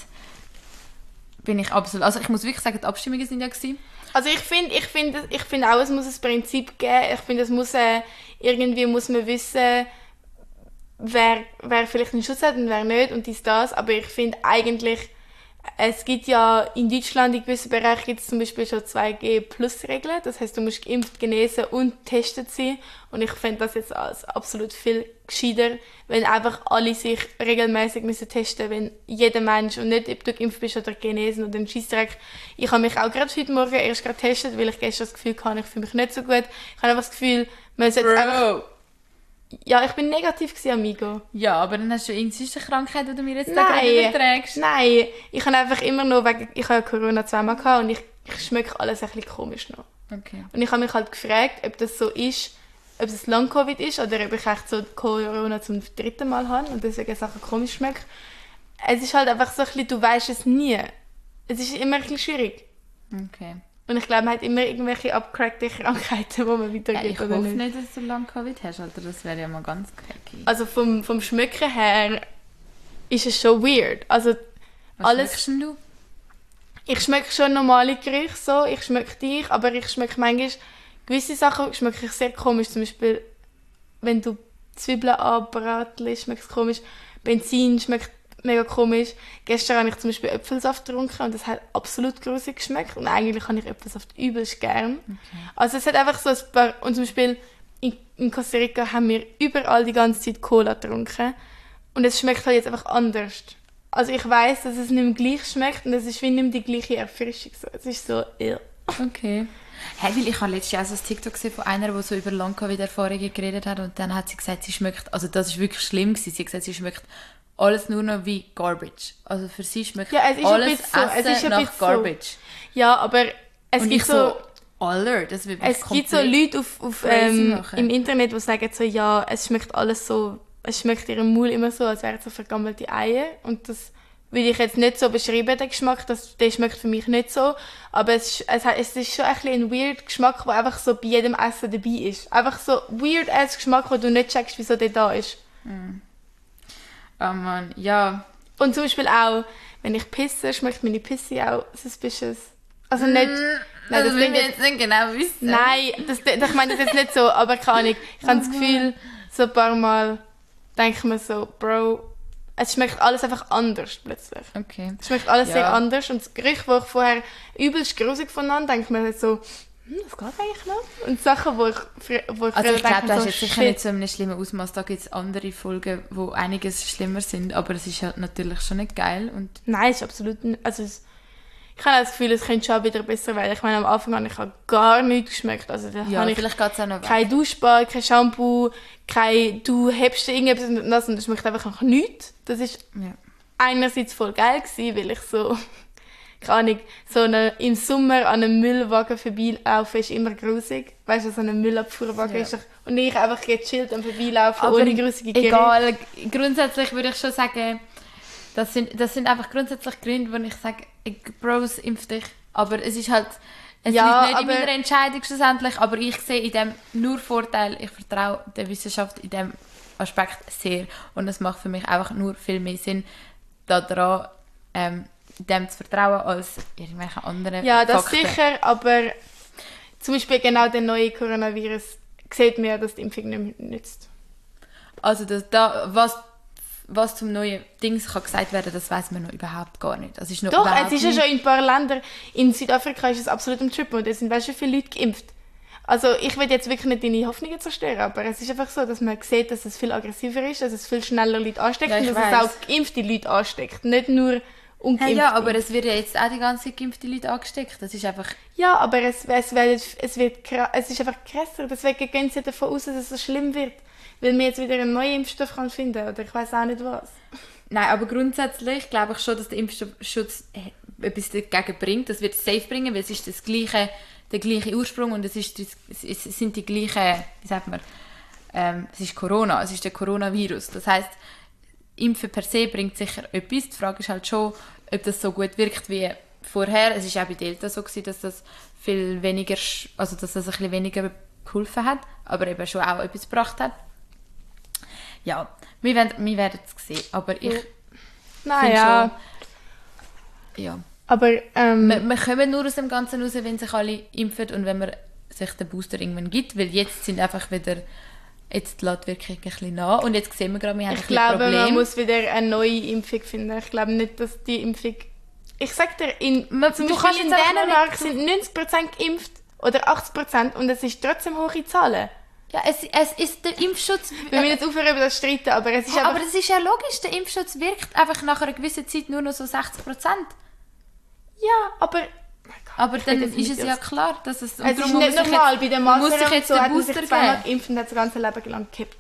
Bin ich absolut. Also ich muss wirklich sagen, die Abstimmungen sind ja gewesen. Also ich finde ich find, ich find auch, es muss ein Prinzip geben. Ich finde, es muss äh, irgendwie muss man wissen, wer, wer vielleicht einen Schutz hat und wer nicht und dies, das. Aber ich finde eigentlich, es gibt ja in Deutschland in gewissen Bereichen gibt es zum Beispiel schon zwei G Plus Regeln. Das heisst, du musst geimpft, genesen und getestet sein. Und ich finde das jetzt als absolut viel gescheiter, wenn einfach alle sich regelmäßig müssen testen, wenn jeder Mensch und nicht, ob du geimpft bist oder genesen oder ein Scheissdreck. Ich habe mich auch gerade heute Morgen erst gerade getestet, weil ich gestern das Gefühl hatte, ich fühle mich nicht so gut. Ich habe einfach das Gefühl, man sollte einfach... Ja, ich bin negativ gewesen, Amigo. Ja, aber dann hast du irgendeine sonst eine Krankheit, die du mir jetzt da gerade Nein, überträgst. nein, ich habe einfach immer noch, wegen, ich habe ja Corona zweimal gehabt und ich, ich schmecke alles ein bisschen komisch noch. Okay. Und ich habe mich halt gefragt, ob das so ist, ob es Long-Covid ist oder ob ich echt so Corona zum dritten Mal habe und deswegen Sachen komisch schmecke. Es ist halt einfach so ein bisschen, du weißt es nie. Es ist immer ein bisschen schwierig. Okay. Und ich glaube, man hat immer irgendwelche abgecrackte Krankheiten, die man Ja, weitergibt ich oder hoffe nicht. nicht, dass du lange Covid hast, Alter. Das wäre ja mal ganz cracky. Also vom, vom Schmecken her ist es schon weird. Also Was alles... schmeckst denn du? Ich schmecke schon normale Gerüche so, ich schmecke dich, aber ich schmecke manchmal gewisse Sachen schmecke ich sehr komisch. Zum Beispiel, wenn du Zwiebeln anbratest, schmeckt es komisch. Benzin schmeckt mega komisch. Gestern habe ich zum Beispiel Äpfelsaft getrunken und das hat absolut grusig geschmeckt. Und eigentlich habe ich Äpfelsaft übelst gern. Okay. Also es hat einfach so ein paar... Und zum Beispiel in, in Costa Rica haben wir überall die ganze Zeit Cola getrunken. Und es schmeckt halt jetzt einfach anders. Also ich weiss, dass es nicht mehr gleich schmeckt und es ist wie nicht mehr die gleiche Erfrischung. So. Es ist so, ja. Okay. Hey, weil ich habe letztes Jahr so ein TikTok gesehen von einer, die so über Long-Covid-Erfahrungen geredet hat und dann hat sie gesagt, sie schmeckt, also das ist wirklich schlimm gewesen, sie hat gesagt, sie schmeckt alles nur noch wie Garbage. Also für sie schmeckt ja, es ist alles so, Essen es ist nach Garbage. So. Ja, aber es und gibt ich so... so Alter, das wird Es gibt so Leute auf, auf, ähm, im Internet, die sagen so, ja, es schmeckt alles so, es schmeckt ihrem Mund immer so, als wären es so vergammelte Eier. Und das will ich jetzt nicht so beschreiben, den Geschmack, das, der schmeckt für mich nicht so. Aber es, es, es ist schon ein, ein weird Geschmack, der einfach so bei jedem Essen dabei ist. Einfach so weird ass Geschmack, wo du nicht checkst, wieso der da ist. Mm. Oh Mann, ja. Und zum Beispiel auch, wenn ich pisse, schmeckt meine Pisse auch suspicious. Also nicht... Mm. Nein, das das will ich jetzt nicht genau wissen. Nein, das, das, ich meine das jetzt nicht so, aber keine Ahnung. Ich habe das Gefühl, so ein paar Mal denke ich mir so, Bro, es schmeckt alles einfach anders plötzlich. Okay. Es schmeckt alles ja. sehr anders und das Gerücht, das ich vorher übelst grusig fand, denke ich mir so, hm, das geht eigentlich noch. Und Sachen, wo ich, wo ich also ich glaube, das so, ist jetzt sicher nicht so in einem schlimmen Ausmaß. Da gibt es andere Folgen, die einiges schlimmer sind, aber es ist halt natürlich schon nicht geil. Und nein, es ist absolut nicht, also es, ich habe das Gefühl, es könnte schon wieder besser werden. Ich meine, am Anfang habe ich gar nichts geschmeckt. Also, da ja, habe ich vielleicht geht es auch noch kein Duschbad, kein Shampoo, kein, du hebst irgendetwas und das und das schmeckt einfach nach nichts. Das war ja. einerseits voll geil gewesen, weil ich so, keine Ahnung, so eine, im Sommer an einem Müllwagen vorbeilaufen ist immer grusig. Weißt du, so ein Müllabfuhrwagen ja. ist. Und ich einfach gechillt am Vorbeilaufen, aber ohne grusige Gerüche. Egal, grundsätzlich würde ich schon sagen, Das sind, das sind einfach grundsätzlich Gründe, wo ich sage, Bros, impf dich. Aber es ist halt, es ja, liegt nicht in meiner Entscheidung schlussendlich, aber ich sehe in dem nur Vorteil. Ich vertraue der Wissenschaft in diesem Aspekt sehr. Und es macht für mich einfach nur viel mehr Sinn, daran ähm, dem zu vertrauen, als irgendwelche anderen Ja, das Fakten. sicher, aber zum Beispiel genau der neue Coronavirus sieht man ja, dass die Impfung nicht nützt. Also das, da, was... Was zum neuen Dings kann gesagt werden, das weiß man noch überhaupt gar nicht. Das ist noch Doch, überhaupt es ist ja schon in ein paar Ländern. In Südafrika ist es absolut im Triple und es sind weißt du, viele Leute geimpft. Also ich will jetzt wirklich nicht deine Hoffnungen zerstören, aber es ist einfach so, dass man sieht, dass es viel aggressiver ist, dass es viel schneller Leute ansteckt ja, und dass weiss. es auch geimpfte Leute ansteckt, nicht nur ungeimpfte. Ja, ja, aber es wird ja jetzt auch die ganze Zeit geimpfte Leute angesteckt. Das ist einfach... Ja, aber es, es, wird, es, wird, es ist einfach krasser. Deswegen gehen sie davon aus, dass es so schlimm wird. Weil man jetzt wieder einen neuen Impfstoff kann finden kann. Oder ich weiss auch nicht was. Nein, aber grundsätzlich glaube ich schon, dass der Impfschutz etwas dagegen bringt. Das wird es safe bringen, weil es ist das gleiche, der gleiche Ursprung und es, ist, es sind die gleichen, wie sagt man, ähm, es ist Corona, es ist der Coronavirus. Das heisst, Impfen per se bringt sicher etwas. Die Frage ist halt schon, ob das so gut wirkt wie vorher. Es war auch bei Delta so gewesen, dass das viel weniger, also dass das ein bisschen weniger geholfen hat, aber eben schon auch etwas gebracht hat. Ja, wir werden, wir werden es sehen, aber ich ja. Naja. schon... Ja. Aber, ähm... Wir, wir kommen nur aus dem Ganzen raus, wenn sich alle impfen und wenn man sich den Booster irgendwann gibt, weil jetzt sind einfach wieder... Jetzt lässt die Wirkung ein bisschen nach und jetzt sehen wir gerade, wir haben ich ein glaube, Problem. man muss wieder eine neue Impfung finden. Ich glaube nicht, dass die Impfung... Ich sag dir, in, man, zum du Beispiel in kannst Dänemark sind neunzig Prozent geimpft oder achtzig Prozent und es ist trotzdem hohe Zahlen. Ja, es, es ist der Impfschutz... Wir müssen jetzt aufhören über das zu streiten, aber es ist ja, einfach... aber das ist ja logisch, der Impfschutz wirkt einfach nach einer gewissen Zeit nur noch so sechzig Prozent. Ja, aber... Aber dann ist es ja klar, dass es... Es ist nicht normal, jetzt, bei den Masern jetzt so den hat man Booster sich zweimal geben. geimpft und hat das ganze Leben lang gekippt.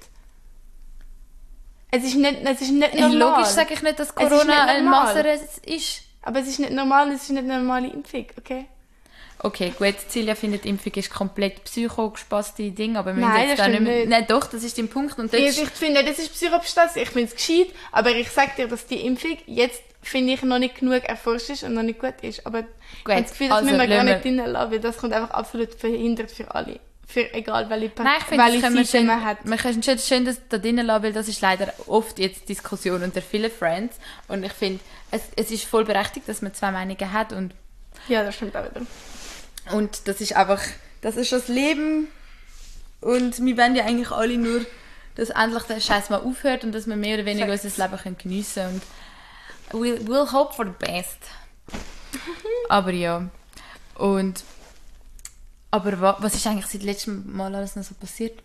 Es ist nicht, es ist nicht Hey, normal. logisch sage ich nicht, dass Corona ein Masern ist. Aber es ist nicht normal, es ist nicht eine normale Impfung, okay? Okay, gut, Silja findet, Impfung ist komplett psychogespasste Ding, aber wir Nein, müssen jetzt das da nicht stimmt mehr... nicht. Nein, doch, das ist dein Punkt. Und dort Ich, ich finde, das ist Psychopstas, ich finde es gescheit, aber ich sage dir, dass die Impfung jetzt, finde ich, noch nicht genug erforscht ist und noch nicht gut ist. Aber ich habe das Gefühl, das also müssen wir gar lassen nicht drin lassen, weil das kommt einfach absolut verhindert für alle. Für egal, welche Nein, ich finde, welche das können wir Seite schön, man hat. wir können schön, schön das da drinnen lassen, weil das ist leider oft jetzt Diskussion unter vielen Friends. Und ich finde, es, es ist voll berechtigt, dass man zwei Meinungen hat. Und, Ja, das stimmt auch wieder. und das ist einfach, das ist das Leben. Und wir wollen ja eigentlich alle nur, dass endlich der Scheiß mal aufhört und dass wir mehr oder weniger Facts. unser Leben können geniessen können. Und we'll, we'll hope for the best. Aber ja. Und... Aber wa- was ist eigentlich seit letztem Mal alles noch so passiert?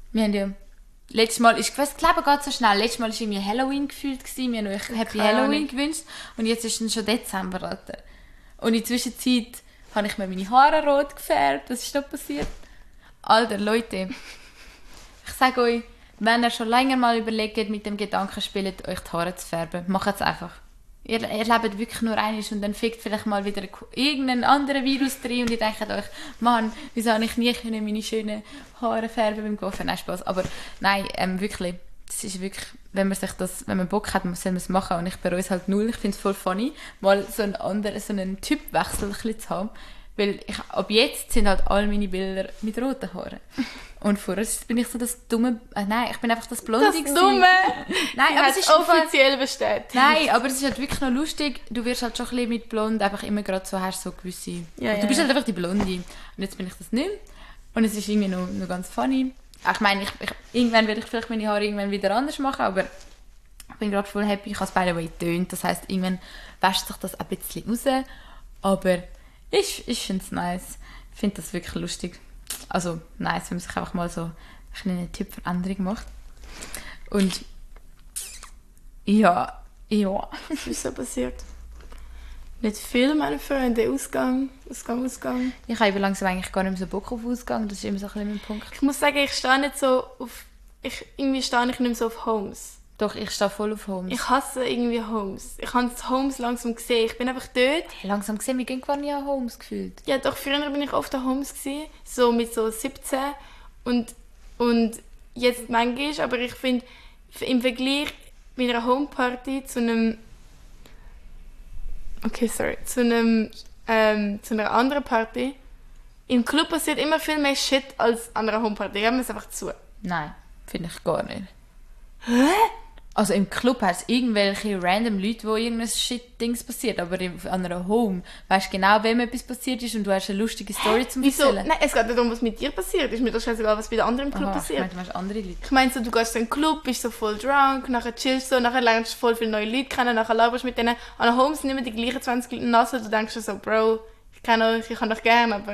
Wir haben ja... Letztes Mal, ich weiss, das Leben geht so schnell. Letztes Mal war irgendwie Halloween gefühlt. Gewesen. Wir haben euch Happy Keine Halloween Ahnung. gewünscht. Und jetzt ist es schon Dezember, Alter. Und in der Zwischenzeit habe ich mir meine Haare rot gefärbt. Was ist da passiert? Alter, Leute. Ich sage euch, wenn ihr schon länger mal überlegt, mit dem Gedanken spielt, euch die Haare zu färben, macht es einfach. Ihr, ihr lebt wirklich nur einmal und dann fickt vielleicht mal wieder irgendein anderer Virus drin und ihr denkt euch, Mann, wieso habe ich nie können meine schönen Haare färben beim Golfen? Nein, Spaß. Aber nein, ähm, wirklich, das ist wirklich, wenn man sich das, wenn man Bock hat, soll man es machen und ich bereue es halt null. Ich finde es voll funny, mal so einen anderen, so einen Typwechsel ein bisschen zu haben. Weil ich, ab jetzt sind halt all meine Bilder mit roten Haaren. Und vorher bin ich so das dumme... Äh, nein, ich bin einfach das Blonde. Das gewesen. Dumme! Nein, aber es ist offiziell bestätigt. Nein, aber es ist halt wirklich noch lustig. Du wirst halt schon ein bisschen mit Blond einfach immer gerade so, hast so gewisse... Ja, du ja, bist ja. halt einfach die Blonde. Und jetzt bin ich das nicht mehr. Und es ist irgendwie noch, noch ganz funny. Ich meine, ich, ich, irgendwann werde ich vielleicht meine Haare irgendwann wieder anders machen, aber ich bin gerade voll happy. Ich habe es by the way tönt. Das heisst, irgendwann wäscht sich das ein bisschen raus. Aber ich, ich finde es nice. Ich finde das wirklich lustig. Also nice, wenn man sich einfach mal so eine kleine Typveränderung macht. Und ja, ja. Was ist so passiert? Nicht viel, meine Freunde. Ausgang, Ausgang, Ausgang. Ich habe langsam eigentlich gar nicht mehr so Bock auf Ausgang. Das ist immer so ein bisschen mein Punkt. Ich muss sagen, ich stehe nicht so auf... Ich, irgendwie stehe ich nicht mehr so auf Homes. Doch, ich stehe voll auf Homes. Ich hasse irgendwie Homes. Ich habe das Homes langsam gesehen. Ich bin einfach dort. Hey, langsam gesehen, wir gehen gar nicht an Homes gefühlt. Ja, doch, früher bin ich oft an Homes gewesen, so mit so siebzehn. Und, und jetzt manchmal, aber ich finde, im Vergleich mit einer Homeparty zu einem... Okay, sorry. Zu, einem, ähm, zu einer anderen Party. Im Club passiert immer viel mehr Shit als an einer Homeparty. Geben wir es einfach zu. Nein, finde ich gar nicht. Hä? Also im Club hast du irgendwelche random Leute, wo irgendein Shit-Dings passiert, aber in, an einer Home weißt du genau, wem etwas passiert ist und du hast eine lustige Story zum Wieso? Erzählen. Nein, es geht nicht darum, was mit dir passiert. Ist mir doch scheißegal, was bei den anderen im Club Aha, ich passiert. meine, du meinst andere Leute. Ich meine, so, du gehst in den Club, bist so voll drunk, nachher chillst du, nachher lernst du voll viele neue Leute kennen, nachher laberst du mit denen. An der Home sind immer die gleichen zwanzig Leute nasse. Du denkst dir so, Bro, ich kenne euch, ich kann euch gerne, aber...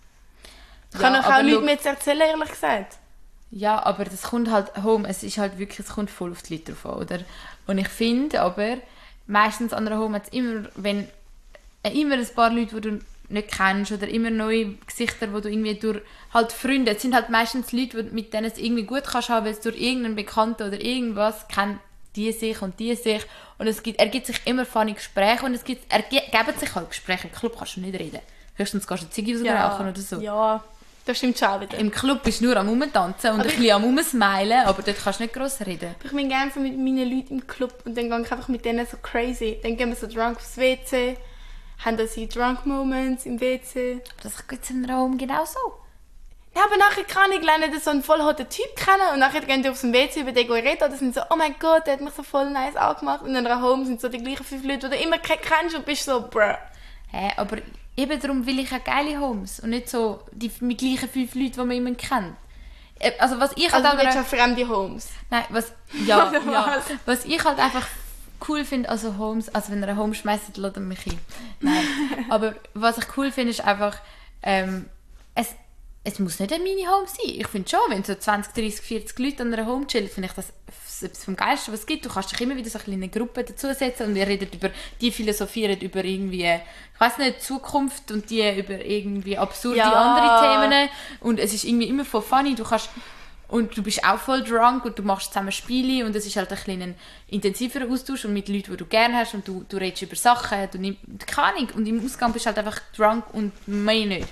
Ich kann Ja, euch auch aber nichts schau- mehr zu erzählen, ehrlich gesagt. Ja, aber das kommt halt Home, es ist halt wirklich, es kommt voll auf die Leute drauf an, oder? Und ich finde aber, meistens an einer Home hat es immer, wenn, äh, immer ein paar Leute, die du nicht kennst, oder immer neue Gesichter, die du irgendwie durch, halt Freunde, es sind halt meistens Leute, die, mit denen es irgendwie gut kannst haben, weil es durch irgendeinen Bekannten oder irgendwas kennt die sich und die sich und es gibt, ergibt sich immer funny Gespräche und es gibt, ergeben sich halt Gespräche, im Club kannst du nicht reden. Höchstens kannst du Ziggy rauchen oder so. Ja, das stimmt schon wieder. Im Club bist du nur am Rumtanzen und Aber ein bisschen am Rumsmilen, aber dort kannst du nicht gross reden. Ich bin gerne mit meinen Leuten im Club und dann gehe ich einfach mit denen so crazy. Dann gehen wir so drunk aufs W C, haben dann so drunk Moments im W C. Das geht im Raum genauso. Ja, aber nachher kann ich lernen so einen voll hotten Typ kennen und nachher gehen die aufs W C über den reden oder sind so, oh mein Gott, der hat mich so voll nice angemacht. Und in einer Home sind so die gleichen fünf Leute, die du immer ke- kennst und bist so, bruh. Hä, aber eben darum will ich auch geile Homes und nicht so die mit gleichen fünf Leuten, die man immer kennt. Äh, Also was ich halt Also du willst auch... ja fremde Homes. Nein, was... Ja, Oder ja. was? Was ich halt einfach cool finde, also Homes, also wenn ihr eine Home schmeißt, ladet mich ein. Nein, aber was ich cool finde, ist einfach, ähm, es, es muss nicht eine Mini-Home sein. Ich finde schon, wenn so zwanzig, dreißig, vierzig Leute an einer Home chillen, finde ich das etwas vom Geilsten, was es gibt. Du kannst dich immer wieder so eine Gruppe dazusetzen und ihr redet über, die philosophieren über irgendwie, ich weiß nicht, Zukunft und die über irgendwie absurde Ja. andere Themen und es ist irgendwie immer voll funny. Du kannst und du bist auch voll drunk und du machst zusammen Spiele und es ist halt ein bisschen intensiverer Austausch und mit Leuten, die du gerne hast und du, du redest über Sachen, du nimmst, keine Ahnung, und im Ausgang bist du halt einfach drunk und mehr nicht.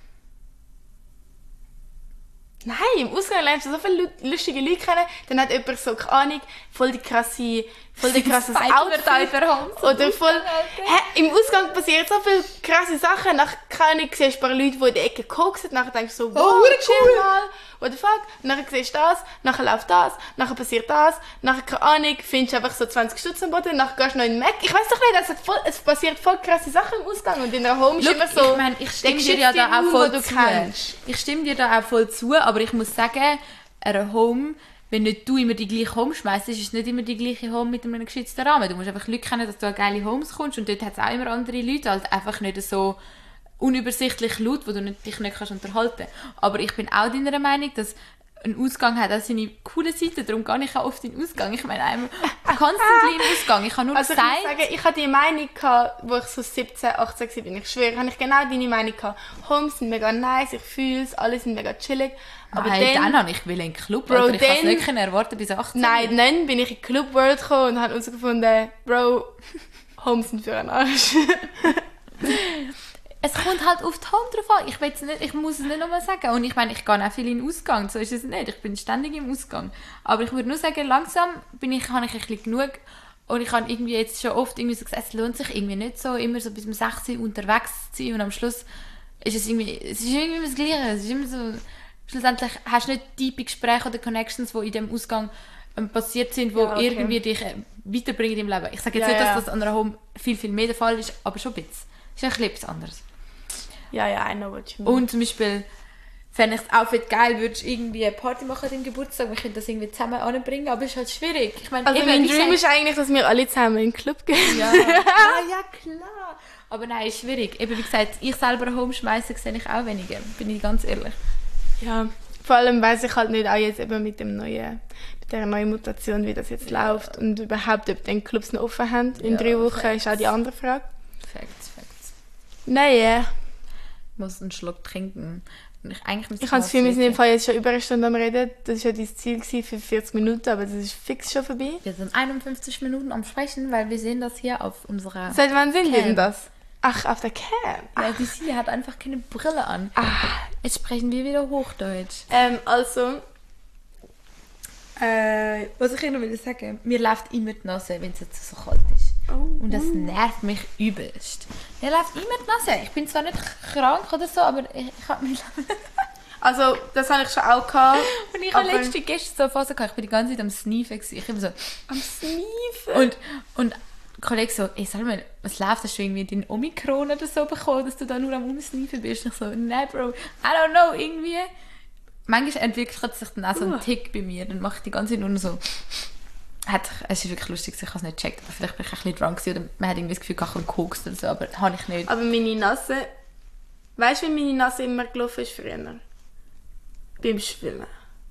Nein, im Ausgang lernst du so viele Lu- lustige Leute kennen, dann hat jemand so, keine Ahnung, voll die krasse, voll die krasses Outfit. Oder voll, hä, im Ausgang passieren so viele krasse Sachen, nach keine Ahnung, siehst du ein paar Leute, die in der Ecke koksen, nachher denkst du so, wow, Oh, chill cool. mal, what the fuck, nachher siehst du das, nachher läuft das, nachher passiert das, nachher, keine Ahnung, findest du einfach so zwanzig Stutz am Boden, nachher gehst du noch in den Mac, ich weiß doch nicht, es, hat voll, es passiert voll krasse Sachen im Ausgang und in der Home ist Schau, immer so, ich meine, ich stimme der dir ja da auch geschützte voll Raum, den zu. du kennst. Ich stimme dir da auch voll zu, aber ich muss sagen, eine Home, wenn nicht du immer die gleiche Home schmeißt, ist es nicht immer die gleiche Home mit einem geschützten Rahmen. Du musst einfach Leute kennen, dass du an geile Homes kommst und dort hat es auch immer andere Leute, halt einfach nicht so unübersichtlich laut, wo du nicht, dich nicht kannst unterhalten kannst. Aber ich bin auch deiner Meinung, dass ein Ausgang hat auch seine coole Seite, darum gehe ich auch oft in den Ausgang. Ich meine, einmal konstant in den Ausgang. Ich habe nur Also ich gesagt... muss sagen, ich hatte die Meinung, gehabt, wo ich so siebzehn, achtzehn war. Ich schwöre, habe ich genau deine Meinung gehabt. Homes sind mega nice, ich fühle es, alle sind mega chillig. Aber Nein, dann, dann habe ich will in den Club, Bro, oder ich kann es dann- nicht können erwarten bis achtzehn. Nein, dann bin ich in Club World gekommen und habe herausgefunden, Bro, Homes sind für einen Arsch. Es kommt halt auf die Home drauf an. Ich, will's nicht, ich muss es nicht nochmal sagen. Und ich meine, ich gehe auch viel in den Ausgang, so ist es nicht. Ich bin ständig im Ausgang. Aber ich würde nur sagen, langsam bin ich, habe ich ein bisschen genug. Und ich habe irgendwie jetzt schon oft irgendwie so gesagt, es lohnt sich irgendwie nicht so, immer so bis um sechs Uhr unterwegs zu sein. Und am Schluss ist es irgendwie, es ist irgendwie immer das Gleiche. Es ist immer so, schlussendlich hast du nicht tiefe Gespräche oder Connections, die in dem Ausgang ähm, passiert sind, die Ja, okay. irgendwie dich äh, weiterbringen im Leben. Ich sage jetzt Ja, nicht, dass ja. das an einer Home viel, viel mehr der Fall ist, aber schon ein bisschen. Es ist ein bisschen etwas anderes. Ja, ja, I know what you mean. Und zum Beispiel fände ich es auch fett geil, würdest du irgendwie eine Party machen an deinem Geburtstag, wir könnten das irgendwie zusammen anbringen, aber es ist halt schwierig. Ich meine, Also eben, mein wie Dream gesagt- ist eigentlich, dass wir alle zusammen in den Club gehen. ja, ja, ja, klar. Aber nein, ist schwierig. Eben, wie gesagt, ich selber Home schmeißen sehe ich auch weniger, bin ich ganz ehrlich. Ja, vor allem weiss ich halt nicht auch jetzt eben mit dem neuen, mit der neuen Mutation, wie das jetzt läuft und überhaupt, ob die Clubs noch offen haben. In Ja, drei Wochen facts. ist auch die andere Frage. Facts, facts. Naja, Ich muss einen Schluck trinken. Und ich eigentlich müsste ich habe das Gefühl, wir sind mal im Fall jetzt schon über eine Stunde am Reden. Das war ja dein Ziel gewesen für vierzig Minuten, aber das ist fix schon vorbei. Wir sind einundfünfzig Minuten am Sprechen, weil wir sehen das hier auf unserer... Seit wann sind wir Cam. denn das? Ach, auf der Cam. Ja, die Silja hat einfach keine Brille an. Ah. Jetzt sprechen wir wieder Hochdeutsch. Ähm, also, Äh, was ich noch will sagen, mir läuft immer die Nase, wenn es jetzt so kalt ist. Oh. Und das nervt mich übelst. Mir läuft immer die Nase. Ich bin zwar nicht krank oder so, aber ich, ich habe mich... also das habe ich schon auch gehabt. Und ich habe Aber- letzte gestern so eine Phase gehabt, ich bin die ganze Zeit am Sneefen gewesen. Ich immer so... Am Sneefen. Und, und ein Kollege so, ey, sag mal, was läuft? Hast du irgendwie den Omikron oder so bekommen, dass du da nur am Umsneefen bist? Und ich so, nein, Bro, I don't know, irgendwie... Manchmal entwickelt sich dann auch so ein Uh. Tick bei mir. Dann mache ich die ganze Zeit nur so... Hat, es ist wirklich lustig, ich habe es nicht gecheckt. Aber vielleicht bin ich ein bisschen drunk gewesen, oder man hat irgendwie das Gefühl, ich habe gekokst oder so, aber das habe ich nicht. Aber meine Nase... Weißt du, wie meine Nase immer gelaufen ist früher? Beim Schwimmen.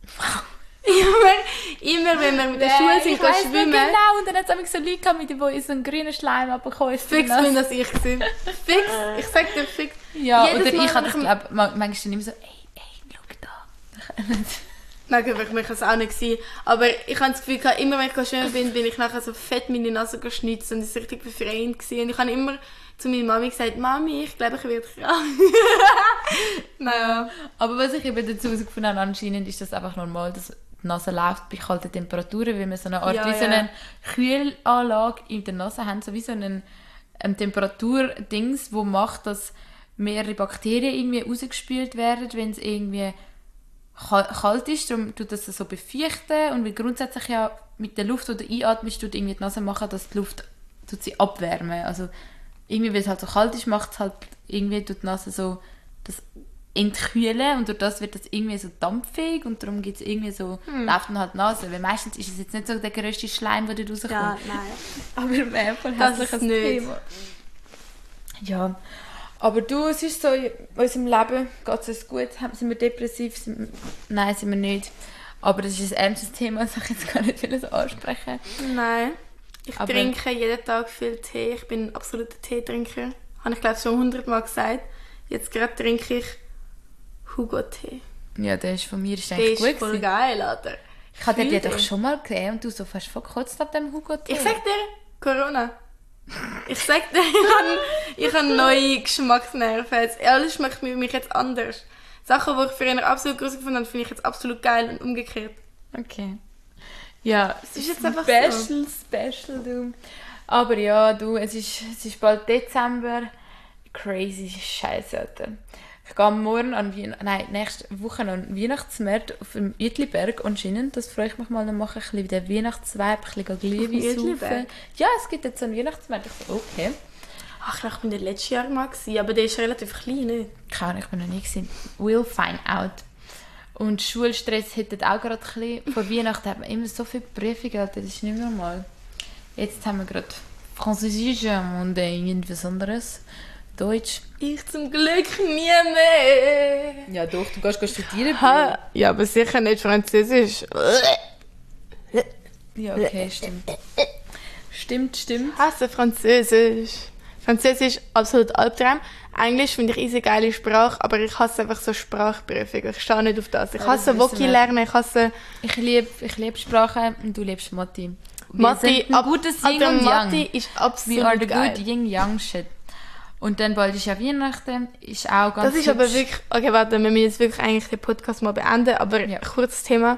immer, immer, wenn wir mit der Schule sind, ich weiss gehen nicht schwimmen. genau. Und dann hat es so Leute gehabt, mit denen, die so einen grünen Schleim abbekommen. Fix bin das ich gewesen. Fix, ich sag dir fix. Ja, Jedes oder Mal, ich wenn habe, ich- ich glaube, manchmal dann immer so, ey, ey, schau da. Nein, ich mich es auch nicht gewesen. Aber ich habe das Gefühl, gehabt, immer wenn ich schwimmen bin, bin ich nachher so fett meine Nase geschnitzt und es war richtig befreiend gewesen. Und ich habe immer zu meiner Mami gesagt, Mami, ich glaube, ich werde krank. Naja. Aber was ich eben dazu herausgefunden habe, anscheinend ist das einfach normal, dass die Nase läuft bei kalten Temperaturen, weil wir so eine Art Ja, wie so ja. eine Kühlanlage in der Nase haben, so wie so einen, ein Temperaturdings, wo macht, dass mehrere Bakterien irgendwie rausgespült werden, wenn es irgendwie kal- kalt ist. Darum tut das so befeuchten und weil grundsätzlich ja mit der Luft, die du einatmest, tut irgendwie die Nase machen, dass die Luft tut sie abwärmen. Also irgendwie, weil es halt so kalt ist, macht es halt irgendwie tut die Nase so das entkühlen und durch das wird das irgendwie so dampfig und darum gibt es irgendwie so, Hm. läuft dann halt die Nase. Weil meistens ist es jetzt nicht so der grösste Schleim, der da rauskommt. Ja, nein. Aber wäre voll Das hässliches ist nicht. Thema. Ja, aber du, es ist so, in unserem Leben geht es uns gut. Sind wir depressiv? Sind wir... Nein, sind wir nicht. Aber das ist ein ernstes Thema, das ich jetzt gar nicht will so ansprechen. Nein. Ich Aber- trinke jeden Tag viel Tee. Ich bin ein absoluter Teetrinker. Habe ich glaube schon hundertmal gesagt. Jetzt gerade trinke ich Hugo-Tee. Ja, der ist von mir ist Der eigentlich ist gut voll gewesen. geil, Alter. Ich habe dir Fühl doch den. schon mal gesehen und du so fast verkotzt ab dem Hugo-Tee. Ich sag dir, Corona. Ich sag dir, ich habe ich hab neue Geschmacksnerven. Jetzt, alles schmeckt für mich jetzt anders. Sachen, die ich früher absolut groß gefunden habe, finde ich jetzt absolut geil und umgekehrt. Okay. Ja, es ist ist jetzt einfach special, so. special, du. Aber ja, du, es ist, es ist bald Dezember. Crazy Scheiße, Alter. Ich gehe morgen an Wien nein, nächste Woche an den Weihnachtsmarkt auf dem Uetliberg anscheinend. Das freue ich mich mal. Dann mache ich ein bisschen den Weihnachtsvibe, ein bisschen Glühwein saufen. Uetliberg? Ja, es gibt jetzt so einen Weihnachtsmarkt. Ich so, okay. Ach, ich glaube, ich bin der letztes Jahr mal gewesen, aber der ist relativ klein, nicht? Keine Ahnung, ich bin noch nie gesehen. We'll find out. Und Schulstress hätte auch gerade ein bisschen. Vor Weihnachten hat man immer so viele Prüfungen, Alter, das ist nicht normal. Jetzt haben wir gerade Französisch und äh, irgendwas anderes. Deutsch. Ich zum Glück nie mehr. Ja doch, du gehst, gehst studieren. Ha, ja, aber sicher nicht Französisch. Ja, okay, stimmt. Stimmt, stimmt. Ich hasse Französisch. Französisch absolut Albtraum. Englisch finde ich eine geile Sprache, aber ich hasse einfach so Sprachprüfungen. Ich stehe nicht auf das. Ich Ja, hasse das Voki wissen wir. lernen, ich hasse Ich liebe ich lieb Sprachen und du liebst Mathe. Wir Mathe. sind ein ab- gutes Yin Alter, und Mathe Yang. ist We are absolut the geil. good Yin-Yang shit. Und dann bald ist ja Weihnachten, ist auch ganz Das ist aber hübsch. wirklich... Okay, warte, wir müssen jetzt wirklich eigentlich den Podcast mal beenden, aber Ja. kurzes Thema.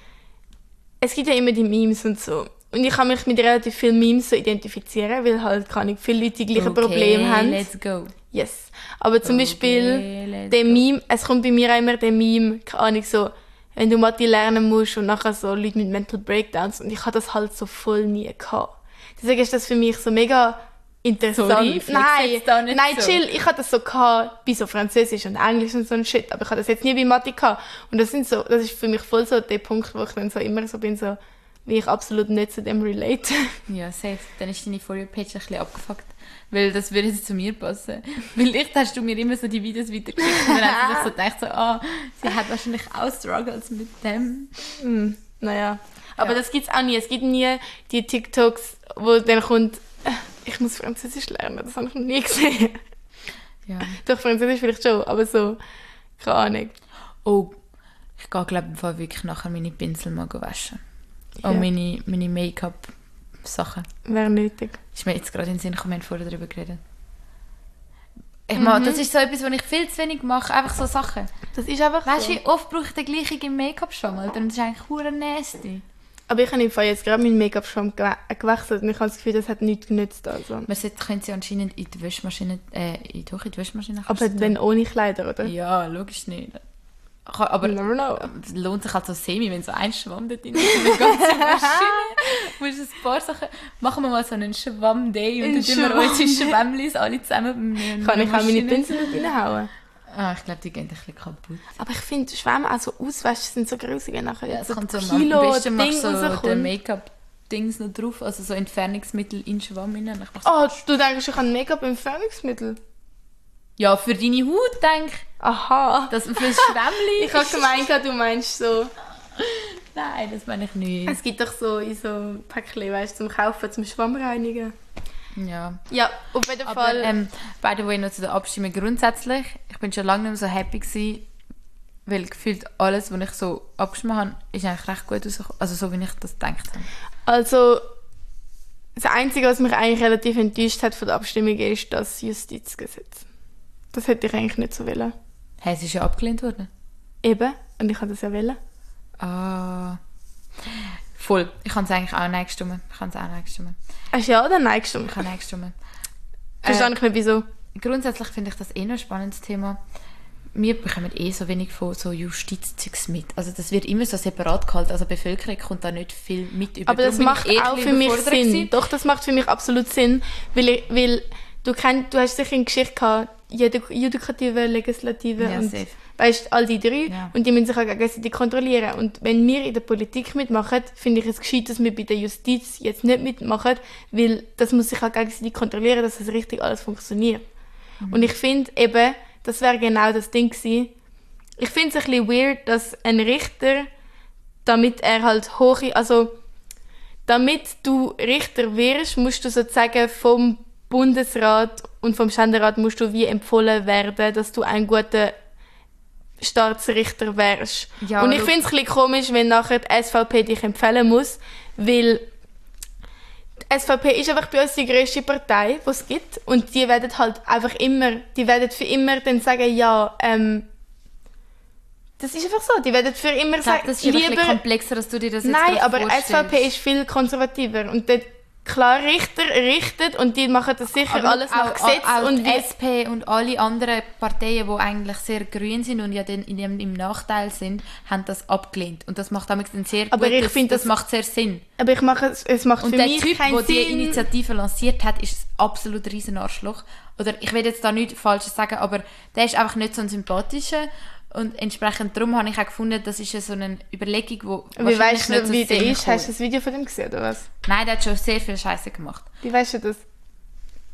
Es gibt ja immer die Memes und so. Und ich kann mich mit relativ vielen Memes so identifizieren, weil halt kann ich viele Leute die gleichen Okay, Probleme haben. let's go. Yes. Aber zum Okay, Beispiel, let's der go. Meme, es kommt bei mir auch immer der Meme, keine Ahnung, so, wenn du Mathe lernen musst und nachher so Leute mit Mental Breakdowns und ich hatte das halt so voll nie gehabt. Deswegen ist das für mich so mega interessant. Sorry, flex nein, jetzt da nicht nein, so. chill, ich hatte das so gehabt, bei so Französisch und Englisch und so ein Shit, aber ich hatte das jetzt nie bei Mathe gehabt. Und das sind so, das ist für mich voll so der Punkt, wo ich dann so immer so bin, so, wie ich absolut nicht zu dem relate. Ja, safe. Dann ist deine For You-Page ein bisschen abgefuckt. Weil das würde jetzt zu mir passen. Weil ich hast du mir immer so die Videos weitergeschickt und dann hat sie sich so gedacht, so, ah, sie hat wahrscheinlich auch Struggles mit dem. Mm, naja. Aber Ja. das gibt's auch nie. Es gibt nie die TikToks, wo dann kommt, äh, ich muss Französisch lernen. Das habe ich noch nie gesehen. Ja. Doch, Französisch vielleicht schon, aber so, keine Ahnung. Oh, ich gehe glaube ich wirklich nachher meine Pinsel mal waschen. Ja. Und meine, meine Make-up-Sachen. Wäre nötig. Ist mir jetzt gerade in den Sinn gekommen, wir haben vorher darüber geredet. Ich meine, das ist so etwas, was ich viel zu wenig mache. Einfach so Sachen. Das ist einfach Weißt du, so. wie oft brauche ich den gleichen im Make-up-Schwamm? Alter? Und das ist eigentlich hure nasty. Aber ich habe im Fall jetzt gerade meinen Make-up-Schwamm gewe- gewechselt und ich habe das Gefühl, das hat nichts genützt. Also. Man sollte, können sie anscheinend in die Wäschmaschine, äh, in, doch, in die Wäschmaschine Aber kannst du wenn ohne Kleider, oder? tun. Ja, logisch nicht. Kann- Aber You never know. es lohnt sich halt so semi, wenn so ein Schwamm da drin ist. Eine ganze Maschine. Musst du ein paar Sachen... Machen wir mal so einen Schwamm-Day und Ein dann tun wir Schwamm. unsere Schwämmlis alle zusammen bei einer Kann ich auch meine Maschine. Pinsel nicht reinhauen. Ah, ich glaube, die gehen ein bisschen kaputt. Aber ich finde, Schwämme auch so auswaschen sind so grusig, wenn nachher Ja, jetzt es so kommt so Kilo am besten Ding machst du so den rauskommt. Make-up-Dings noch drauf, also so Entfernungsmittel in den Schwamm rein. Und ich mach so, Oh, du denkst, ich habe Make-up-Entfernungsmittel? ja, für deine Haut, denk Aha. das für das Schwämmli. Ich habe gemeint, du meinst so... Nein, das meine ich nicht. Es gibt doch so in so Päckchen, weißt du, zum Kaufen, zum Schwammreinigen. Ja. Ja, auf jeden Aber Fall. ähm, by the way, noch zu der Abstimmung grundsätzlich. Ich bin schon lange nicht mehr so happy gewesen, weil gefühlt alles, was ich so abgestimmt habe, ist eigentlich recht gut rausgekommen. Also so, wie ich das gedacht habe. Also, das Einzige, was mich eigentlich relativ enttäuscht hat von der Abstimmung, ist das Justizgesetz. Das hätte ich eigentlich nicht so wollen. Hey, es ist ja abgelehnt worden. Eben, und ich habe das ja wollen. Ah. Voll. Ich habe es eigentlich auch Nein gestimmt. Ich habe es auch Nein gestimmt. Hast du ja oder nein gestimmt? Ich habe Nein gestimmt. Verstehe Äh, ich nicht, wieso. Grundsätzlich finde ich das eh noch ein spannendes Thema. Wir bekommen eh so wenig von so Justizzeugs mit. Also das wird immer so separat gehalten. Also die Bevölkerung kommt da nicht viel mit über. Aber das Darum bin macht ich eh ein auch bisschen für mich überfordert Sinn. gewesen. Doch, das macht für mich absolut Sinn, weil, ich, weil du, kenn, du hast sicher eine Geschichte gehabt, Judi- Judikative, Legislative Ja, und safe. weißt, all die drei Ja. und die müssen sich auch gegenseitig kontrollieren. Und wenn wir in der Politik mitmachen, finde ich es gescheit, dass wir bei der Justiz jetzt nicht mitmachen, weil das muss sich auch gegenseitig kontrollieren, dass es richtig alles funktioniert. Mhm. Und ich finde eben, das wäre genau das Ding gewesen. Ich finde es ein bisschen weird, dass ein Richter, damit er halt hohe, also damit du Richter wirst, musst du sozusagen vom Bundesrat und vom Ständerat musst du wie empfohlen werden, dass du ein guter Staatsrichter wärst. Ja, und ich du- finde es ein bisschen komisch, wenn nachher die S V P dich empfehlen muss, weil die S V P ist einfach bei uns die grösste Partei, die es gibt. Und die werden halt einfach immer, die werden für immer dann sagen, ja, ähm, das ist einfach so, die werden für immer Ich glaube, sagen, das ist ein bisschen komplexer, als du dir das jetzt Nein, gerade aber S V P vorstellst. ist viel konservativer und dort klar Richter richtet und die machen das sicher Aber alles nach auch, Gesetz auch und die wie, S P und alle anderen Parteien, die eigentlich sehr grün sind und ja dann in dem, im Nachteil sind, haben das abgelehnt. Und das macht damit einen sehr Aber gut, ich das, find, das das- macht sehr Sinn. aber ich mache es, es macht Und für der mich Typ, keinen der die Sinn. Initiative lanciert hat, ist ein absolut riesen Arschloch. Oder ich will jetzt da nichts Falsches sagen, aber der ist einfach nicht so ein sympathischer. Und entsprechend darum habe ich auch gefunden, das ist ja so eine Überlegung, die Wie weißt nicht du, so wie der Sinn ist? kommt. Hast du das Video von dem gesehen oder was? Nein, der hat schon sehr viel Scheiße gemacht. Wie weißt du das?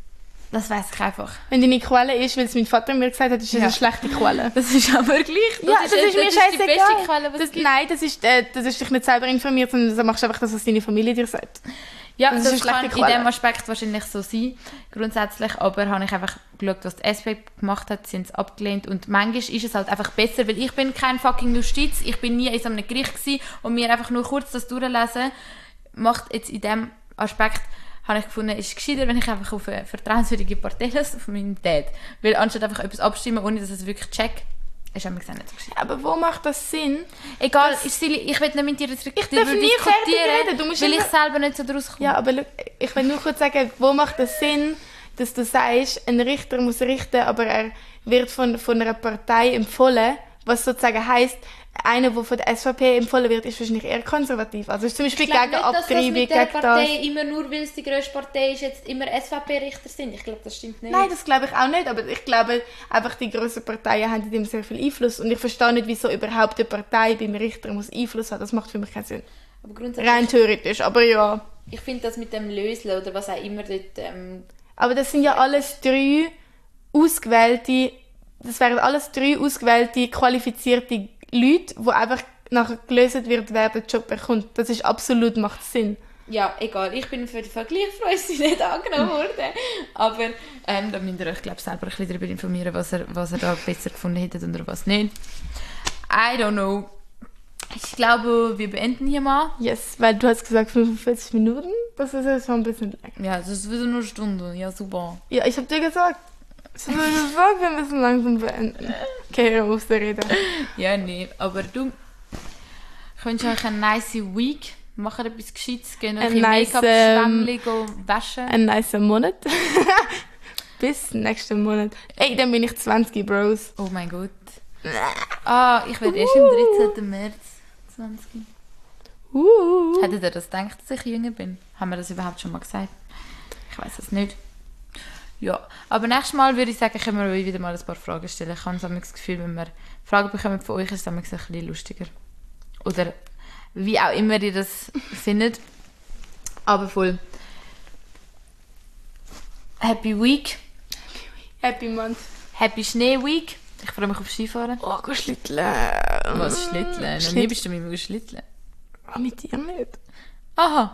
Das weiss ich einfach. Wenn deine Quelle ist, weil es mein Vater mir gesagt hat, ist das Ja. eine schlechte Quelle. Das ist aber gleich. Das Ja, das ist mir das scheißegal. die beste Quelle, was Das, es gibt. nein, das ist, äh, das ist dich nicht selber informiert, sondern du machst einfach das, was deine Familie dir sagt. Ja, Das das, ist eine kann schlechte in Quelle. diesem Aspekt wahrscheinlich so sein, grundsätzlich, aber habe ich einfach geschaut, was die S P gemacht hat, sind es abgelehnt und manchmal ist es halt einfach besser, weil ich bin kein fucking Justiz, ich bin nie in so einem Gericht gewesen und mir einfach nur kurz das durchlesen, macht jetzt in diesem Aspekt, habe ich gefunden, ist es gescheiter, wenn ich einfach auf eine vertrauenswürdige Partei lasse, von meinem Dad, weil anstatt einfach etwas abstimmen, ohne dass ich es wirklich check, ist mir gesagt nicht so gescheit. Aber wo macht das Sinn? Egal, Das- ich, Silly, ich will nicht mit dir darf nie fertig reden, du musst weil ich immer- selber nicht so daraus komme. Ja, aber schau, ich will nur kurz sagen, wo macht das Sinn, dass du sagst, ein Richter muss richten, aber er wird von, von einer Partei empfohlen, was sozusagen heisst, einer, der von der S V P empfohlen wird, ist wahrscheinlich eher konservativ. Also ist zum Beispiel Ich glaube gegen nicht, dass das Abtreibung, mit der gegen Partei das. immer nur, weil es die grösste Partei ist, jetzt immer S V P-Richter sind. Ich glaube, das stimmt nicht. Nein, das glaube ich auch nicht, aber ich glaube einfach, die grossen Parteien haben in dem sehr viel Einfluss und ich verstehe nicht, wieso überhaupt eine Partei beim Richter muss Einfluss haben. Das macht für mich keinen Sinn. Aber grundsätzlich, Rein theoretisch, aber ja. ich finde das mit dem Lösle oder was auch immer dort... Ähm, Aber das sind ja alles drei ausgewählte, das wären alles drei ausgewählte, qualifizierte Leute, die einfach nachher gelöst wird, wer den Job bekommt. Das ist absolut, macht Sinn. ja, egal. Ich bin für den Vergleich froh, dass sie nicht angenommen wurde. Aber Ähm, da müsst ihr euch glaub, selber ein bisschen darüber informieren, was er, was er da besser gefunden hätte oder was nicht. I don't know. Ich glaube, wir beenden hier mal. Yes, weil du hast gesagt fünfundvierzig Minuten, das ist ja schon ein bisschen lang. Ja, das ist wieder nur eine Stunde. Ja, super. Ja, ich habe dir gesagt, ich habe dir gesagt, wir müssen langsam beenden. Okay, hör auf zu reden. Ja, nee. Aber du, ich wünsche euch eine nice Week. Macht etwas Gescheites. Geht noch ein Ein bisschen nice, Make-up-Schwämmchen go waschen. Ein nicer Monat. Bis nächsten Monat. Ey, dann bin ich zwanzig, Bros. Oh mein Gott. Ah, ich werde erst am dreizehnten März zwanzig. Uh. Hättet ihr das gedacht, dass ich jünger bin? Haben wir das überhaupt schon mal gesagt? Ich weiß es nicht. Ja, aber nächstes Mal würde ich sagen, können wir euch wieder mal ein paar Fragen stellen. Ich habe so das Gefühl, wenn wir Fragen bekommen von euch, ist es ein bisschen lustiger. Oder wie auch immer ihr das findet. Aber voll. Happy Week. Happy Month. Happy Schnee Week. Ich freue mich auf Skifahren. Oh, geh schlitteln. Was, Schlitteln? Noch nie bist du mit mir Schlitteln. Ah, mit dir nicht. Aha.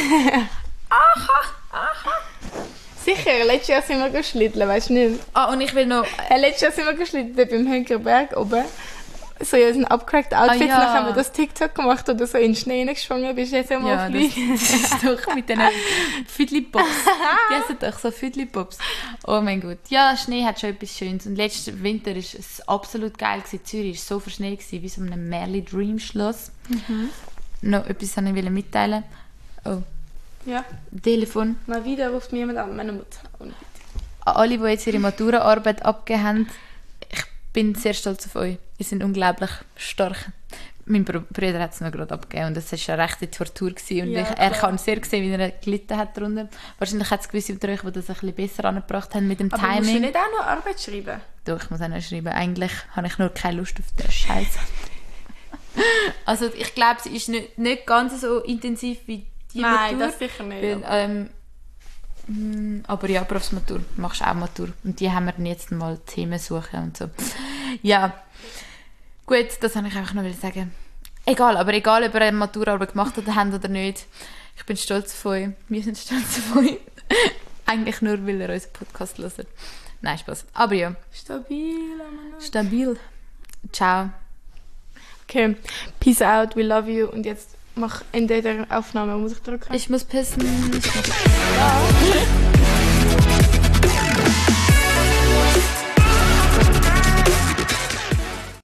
Sicher, letztes Jahr sind wir geschlitteln, weißt du nicht? Ah, und ich will noch... Hey, letztes Jahr sind wir geschlitteln beim Henkerberg oben. So in unseren abgecrackten Outfits. Ah, ja. Dann haben wir das TikTok gemacht oder so in den Schnee gesprungen. Bist du jetzt einmal Ja, auf das, mich? das ist doch mit diesen Füdli-Pops. Die heißen doch so Füdli-Pops. Oh mein Gott. Ja, Schnee hat schon etwas Schönes. Und letzten Winter war es absolut geil. Gewesen. Zürich war so verschneit, wie so ein Merli Dream Schloss. Mhm. Noch etwas wollte ich mitteilen. Oh, Ja, Telefon. mal wieder ruft mir jemand an, meine Mutter. Und An alle, die jetzt ihre Maturaarbeit abgegeben haben, ich bin sehr stolz auf euch. Ihr seid unglaublich stark. Mein Br- Bruder hat es mir gerade abgegeben und das war eine rechte Tortur. Gewesen. Und Ja, ich, er klar. kann sehr sehen, wie er gelitten hat darunter. Wahrscheinlich hat es gewisse unter euch, die das ein bisschen besser angebracht haben mit dem Aber musst du Timing. nicht auch noch Arbeit schreiben? Doch, ich muss auch noch schreiben. Eigentlich habe ich nur keine Lust auf den Scheiß. Also ich glaube, sie ist nicht, nicht ganz so intensiv wie die Nein, Matur. das sicher nicht. Weil, ähm, mh, aber ja, Berufsmatur, du machst auch Matur. Und die haben wir dann jetzt mal Themen suchen und so. Ja, gut, das wollte ich einfach noch sagen. Egal, aber egal, ob ihr eine Maturarbeit gemacht habt oder nicht, ich bin stolz auf euch. Wir sind stolz auf euch. Eigentlich nur, weil ihr unseren Podcast hört. Nein, Spaß. Aber ja, Stabil, Mann. stabil. Ciao. Okay, peace out, we love you. Und jetzt mach Ende der Aufnahme. Muss ich drücken? Ich muss pissen. Ich muss... Ja.